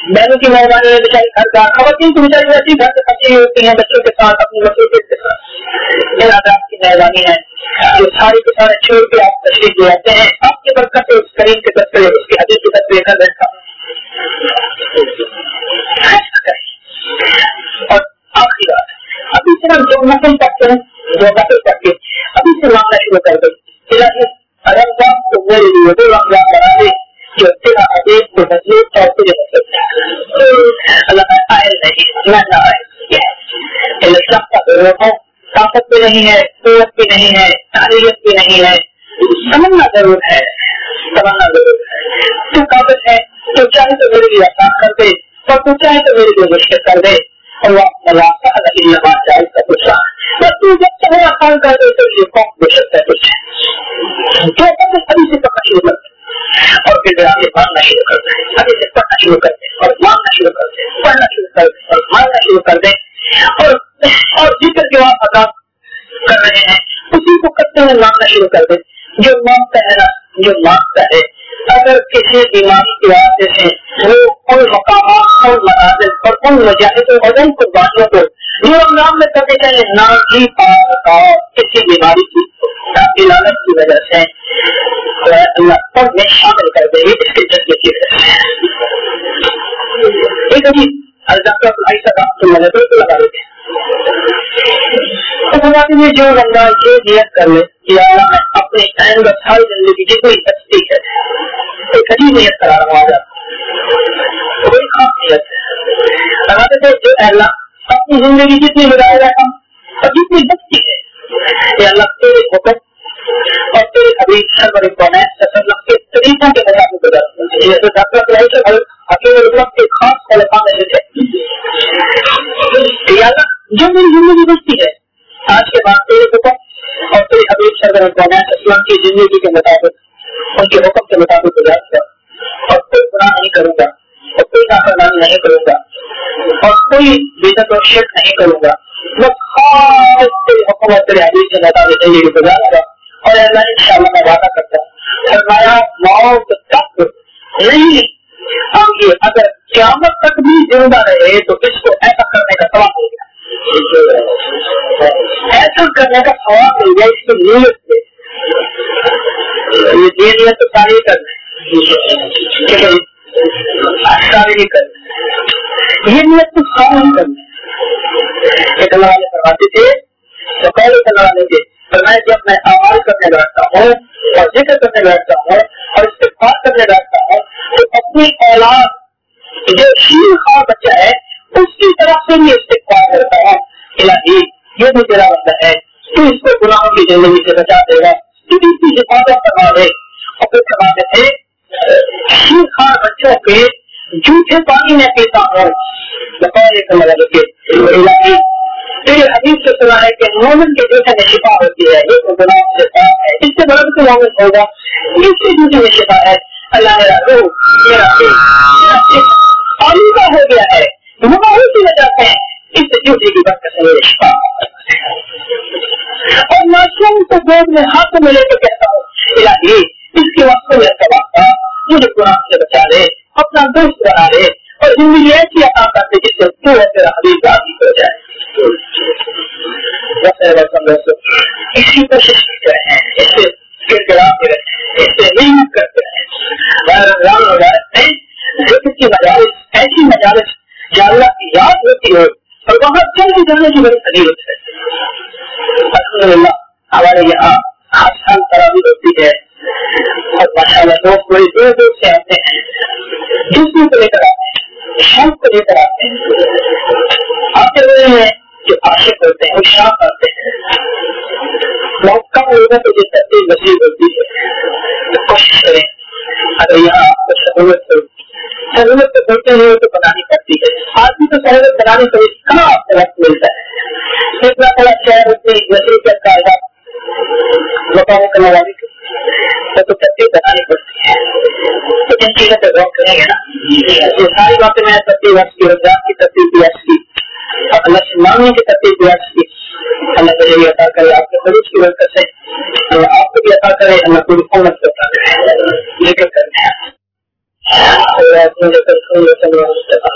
بہنوں کی مہربانی ہے بیچاری گھر کا خواتین کی بیچاری ویسی گھر سے پھنسی ہوتی ہیں بچوں کے ساتھ اپنی مصروفیت کے ساتھ. اللہ کی مہربانی ہے جو سارے کے سارے چھوڑ کے آپ تشریف لے آتے ہیں آپ کی برکت اس کریم کے بدلے اس کی حدیث کے بدلے کر بیٹھا. اور آخری بات ابھی سے ہم جو نقل پڑھتے ہیں جو نقل پڑھ کے ابھی سے مانگنا شروع کر دیں رمضان کو میرے لیے وہ رمضان بنا دے جو تیرا حدیث کو بدلے اور تجھے بدلے. اللہ آئے نہیں میں نہ آئے اسلام کا ضرور ہوں طاقت بھی نہیں ہے قوت بھی نہیں ہے تعلیت بھی نہیں ہے سمجھنا ضرور ہے سمجھنا ضرور ہے. تو قابل ہے تو چاہے تو میرے لیے آسان کر دے اور تو چاہے تو میرے لیے مشکل کر دے. اللہ چاہے کا کچھ بس تو جب چاہے آسان کر دے تو یہ قوم بے شک ہے کچھ جو ابھی سے پڑھنا شروع کر دیں اور پھر آگے مانگنا شروع کر دیں ابھی سے پڑھنا شروع کر دیں اور مانگنا شروع کر دیں پڑھنا شروع کر دیں اور مانگنا شروع کر دیں اور ذکر جو آپ ادا کر رہے ہیں اسی کو کرتے ہوئے مانگنا شروع کر دیں. جو مانگتا ہے نا جو مانگتا ہے اگر کسی بیماری کی وجہ سے وہ ان مقامات اور منازل اور ان مجاہدوں اور ان قربانیوں کو جو نام میں کرنے چاہیے نہ ہی پا سکا کسی بیماری کی علامت کی وجہ سے اللہ اور میں شامل کر دے گی اس کے جذبے کی وجہ سے. ایک عجیب ڈاکٹر عائشہ کا تو میں نے بالکل لگا دیتے تو ہمارے لیے جو بندہ یہ نیت کر لے یا میں اپنے ٹائم کا ساری زندگی جتنی سستی ہے ایک عجیب نیت کرا رہا ہوں کوئی خاص نیت ہے ہمارے سے جو اللہ اپنی زندگی جتنی گزارے گا ہم اور جتنی بچتی ہے یہ اللہ تیرے حکم اور تیرے حبیب سرور کونین کے طریقوں کے مطابق گزارتے ہیں. جیسے ڈاکٹر عائشہ اکیلے کے خاص خلفاء میں سے تھے جو میری زندگی بچتی ہے آج کے بعد تیرے حکم اور تیرے حبیب سرور کونین اسلام کی زندگی کے مطابق ان کے حکم کے مطابق گزاروں گا اور کوئی گناہ نہیں کروں گا اور کوئی نافرمانی نہیں کروں گا اور کوئی بدعت اور شرک نہیں کروں گا. میں خاص تیرے حکم اور تیرے حبیب کے مطابق زندگی گزاروں گا. اور اللہ انشاءاللہ میں وعدہ کرتا ہوں فرمایا موت تک نہیں ہم یہ اگر قیامت تک بھی زندہ رہے تو اس کو ایسا کرنے کا ثواب مل گیا ایسا کرنے کا ثواب مل گیا اس کی نیت سے. یہ نیت تو ساری کرنا ساری نہیں کرنا یہ نیت تو ساری نہیں کرنا. ایک اللہ والے فرماتے تھے تو پہلے اللہ والے تھے میں جب میں آواز کرنے بیٹھتا ہوں اور ذکر کرنے بیٹھتا ہوں اور استغفار کرنے بیٹھتا ہوں تو اپنی اولاد جو شیر خواہ بچہ ہے اس کی طرف سے بھی استغفار کرتا ہوں الہی یہ بھی تیرا بندہ ہے تو اس کو گناہوں کی زندگی سے بچا دے گا تو اس کی حفاظت کروا دے. اور پھر فرماتے تھے شیر خواہ بچوں کے جھوٹے پانی میں پیتا ہوں الہی تیرے حدیث سے سنا ہے کہ مومن کے جوتے میں شفا ہوتی ہے یہ تو گناہ سے پاک ہے اس سے بڑا بھی مومن ہوگا اس کے جوتے میں شفا ہے. اللہ میرا روح میرا آلودہ ہو گیا ہے گناہوں کی وجہ سے اس جوتے کی برکت سے میرے شفا اور معصوم کو گود میں ہاتھ میں لے کے کہتا ہوں الہی اس کے وقت میں سوال مجھے گناہ سے بچا لے اپنا دوست بنا لے اور زندگی ایسی عطا کر دے جس سے تو ہے تیرا حبیب راضی ہو جائے. اسی کوشش کرتے رہے اس سے گڑگڑاتے رہے اس سے محنت کرتے رہے ذکر کی مجالس ایسی مجالس جہاں اللہ کی یاد ہوتی ہو اور وہاں چل جانے کی بڑی فضیلت ہے. الحمدللہ ہمارے یہاں آج کل تراویح ہوتی ہے اور ماشاء اللہ دوست بڑی دور دور سے آتے ہیں دوسروں کو لے کر آتے ہیں شام کو لے کر آتے ہیں آتے ہوئے ہیں جو عاشق ہوتے ہیں وہ شام کرتے ہیں بہت کم لوگوں کو جو ترتیب نصیب ہوتی ہے کوشش کریں اگر یہاں آپ کو سہولت سے بولتے ہوئے تو بنانی پڑتی ہے آدمی کو سہولت بنانے کے لیے کہاں آپ کو وقت ملتا ہے اتنا بڑا شہر اتنی نصیحت کا آئے بتانے کرنے والے تو ترتیب بنانی پڑتی ہے تو جن چیزوں پہ غور کریں گے نا یہ ساری باتیں میں ترتیب وقت کی رمضان کی ترتیب بھی کی اللہ سے مانگنے کی ترتیب بھی کی اللہ مجھے بھی عطا کرے آپ کے خروج کی برکت سے اللہ آپ کو بھی عطا کرے اللہ پوری امت کو عطا کرے ذکر کرنے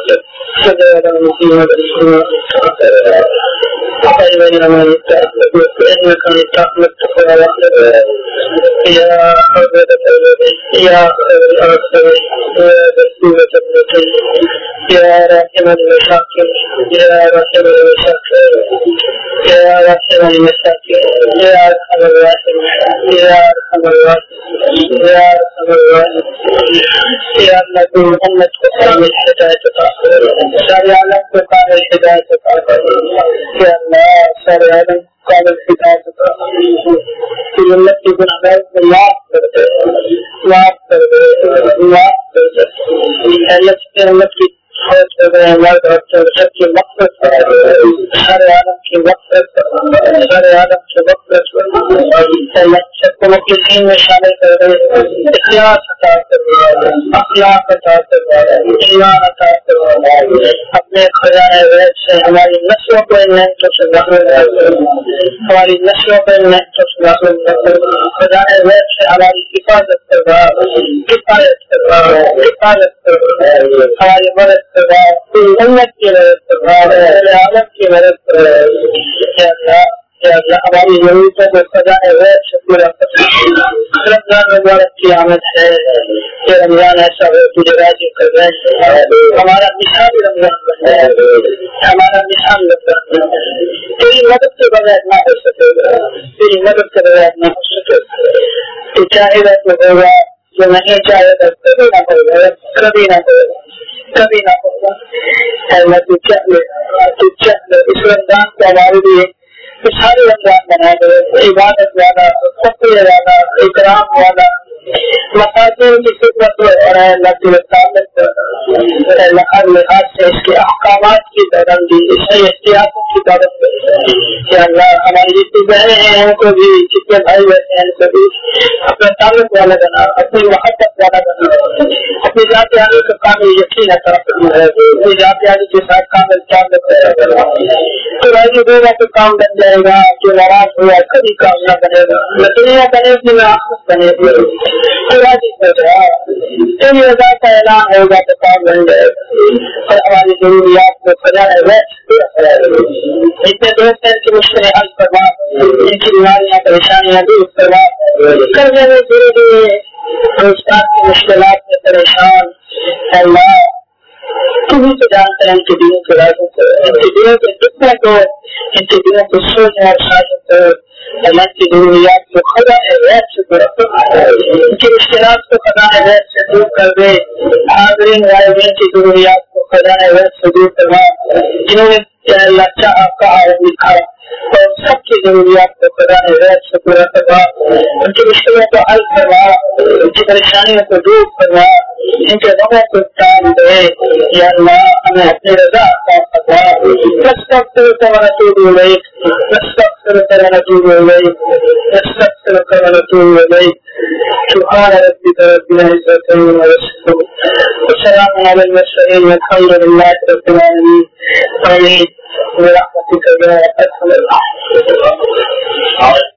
میں شامل کر دے، اخلاص عطا کروا، اخلاق عطا کروا، ایمان عطا کروا، اپنے خزانہ غیب سے ہماری نسلوں کو ان نعمتوں سے محروم نہ کرنا، ہماری نسلوں کو ان نعمتوں سے محروم نہ کرنا، خزانہ غیب سے ہماری حفاظت کروا، کفایت کروا، حفاظت کروا، ہماری مدد کروا، امت کی مدد کروا، عالم کی مدد کروا، ہماری ضرورتوں کو خزانہ غیب سے پورا کرنا۔ رمضان مبارک کی آمد ہے، یہ رمضان ایسا ہو تجھے راضی کر رہے، ہمارا مثال رمضان بن ہے، ہمارا مثال رمضان بن ہے، تیری مدد کے بغیر نہ ہو سکے گا، تیری مدد کے بغیر نہ ہو سکے گا، تو چاہے گا تو ہوگا، جو نہیں چاہے گا کبھی نہ ہوگا، کبھی نہ ہوگا، کبھی نہ ہوگا۔ اللہ تو چاہے اس رمضان کو ہمارے لیے سارے رمضان بنا دے، عبادت والا، تقوی والا، اکرام والا، مساکین کی خدمت اور اللہ کی تعلق ہر لحاظ سے اس کے احکامات کی پابندی، اس کی احتیاطوں کی پابندی، کہ اللہ ہماری جتنی بہنیں ہیں ان کو بھی، جتنے بھائی بہن ہیں ان کو بھی اپنے تعلق والا بنا، اپنی محبت والا بنا، اپنی ذات عالی کو کامل یقین عطا کرنا ہے، اپنی ذات عالی کے ساتھ کامل تعلق پیدا کرنا ہے، تو راضی ہوگا تو کام بن جائے گا، جو ناراض ہوا کبھی کام نہ بنے گا، نہ دنیا بنے گی نہ آخرت بنے گی، تو راضی ہو جا، تیری رضا کا اعلان ہوگا تو کام بن جائے گا، اور ہماری ضروریات کو خزانہ غیب سے پورا کرا دے۔ اتنے دوست ہیں کہ مشکلیں حل کروا، ان کی بیماریاں پریشانیاں دور کروا، کرنے میں ضروری ہے روزگار کی مشکلات میں پریشان، اللہ تو بھی تو جانتے ہیں ان کے دنوں کو راضی کرو، ان کے دنوں کے دکھوں کو، ان کے دنوں کو سوچ اور شاید کرو، اللہ کی ضروریات کو خزانہ غیب سے پورا کرو، ان کی مشکلات کو خزانہ غیب سے دور کر دے، حاضرین غائبین کی ضروریات کو خزانہ غیب سے دور کروا، جنہوں نے اللہ چاہا کہا اور لکھا، اور سب کی ضروریات کو خزانہ غیب سے پورا کروا، ان کی مشکلوں کو حل کروا، ان کی پریشانیوں کو دور کروا، ان کے غموں کو ٹال دے، یا اللہ ہمیں اپنی رضا عطا فرما، نستغفرک ونتوب الیک، نستغفرک ونتوب الیک، نستغفرک ونتوب الیک، سبحان ربک رب العزة عما یصفون، وسلام علی المرسلین والحمد للہ رب العالمین، آمین برحمتک یا ارحم الراحمین۔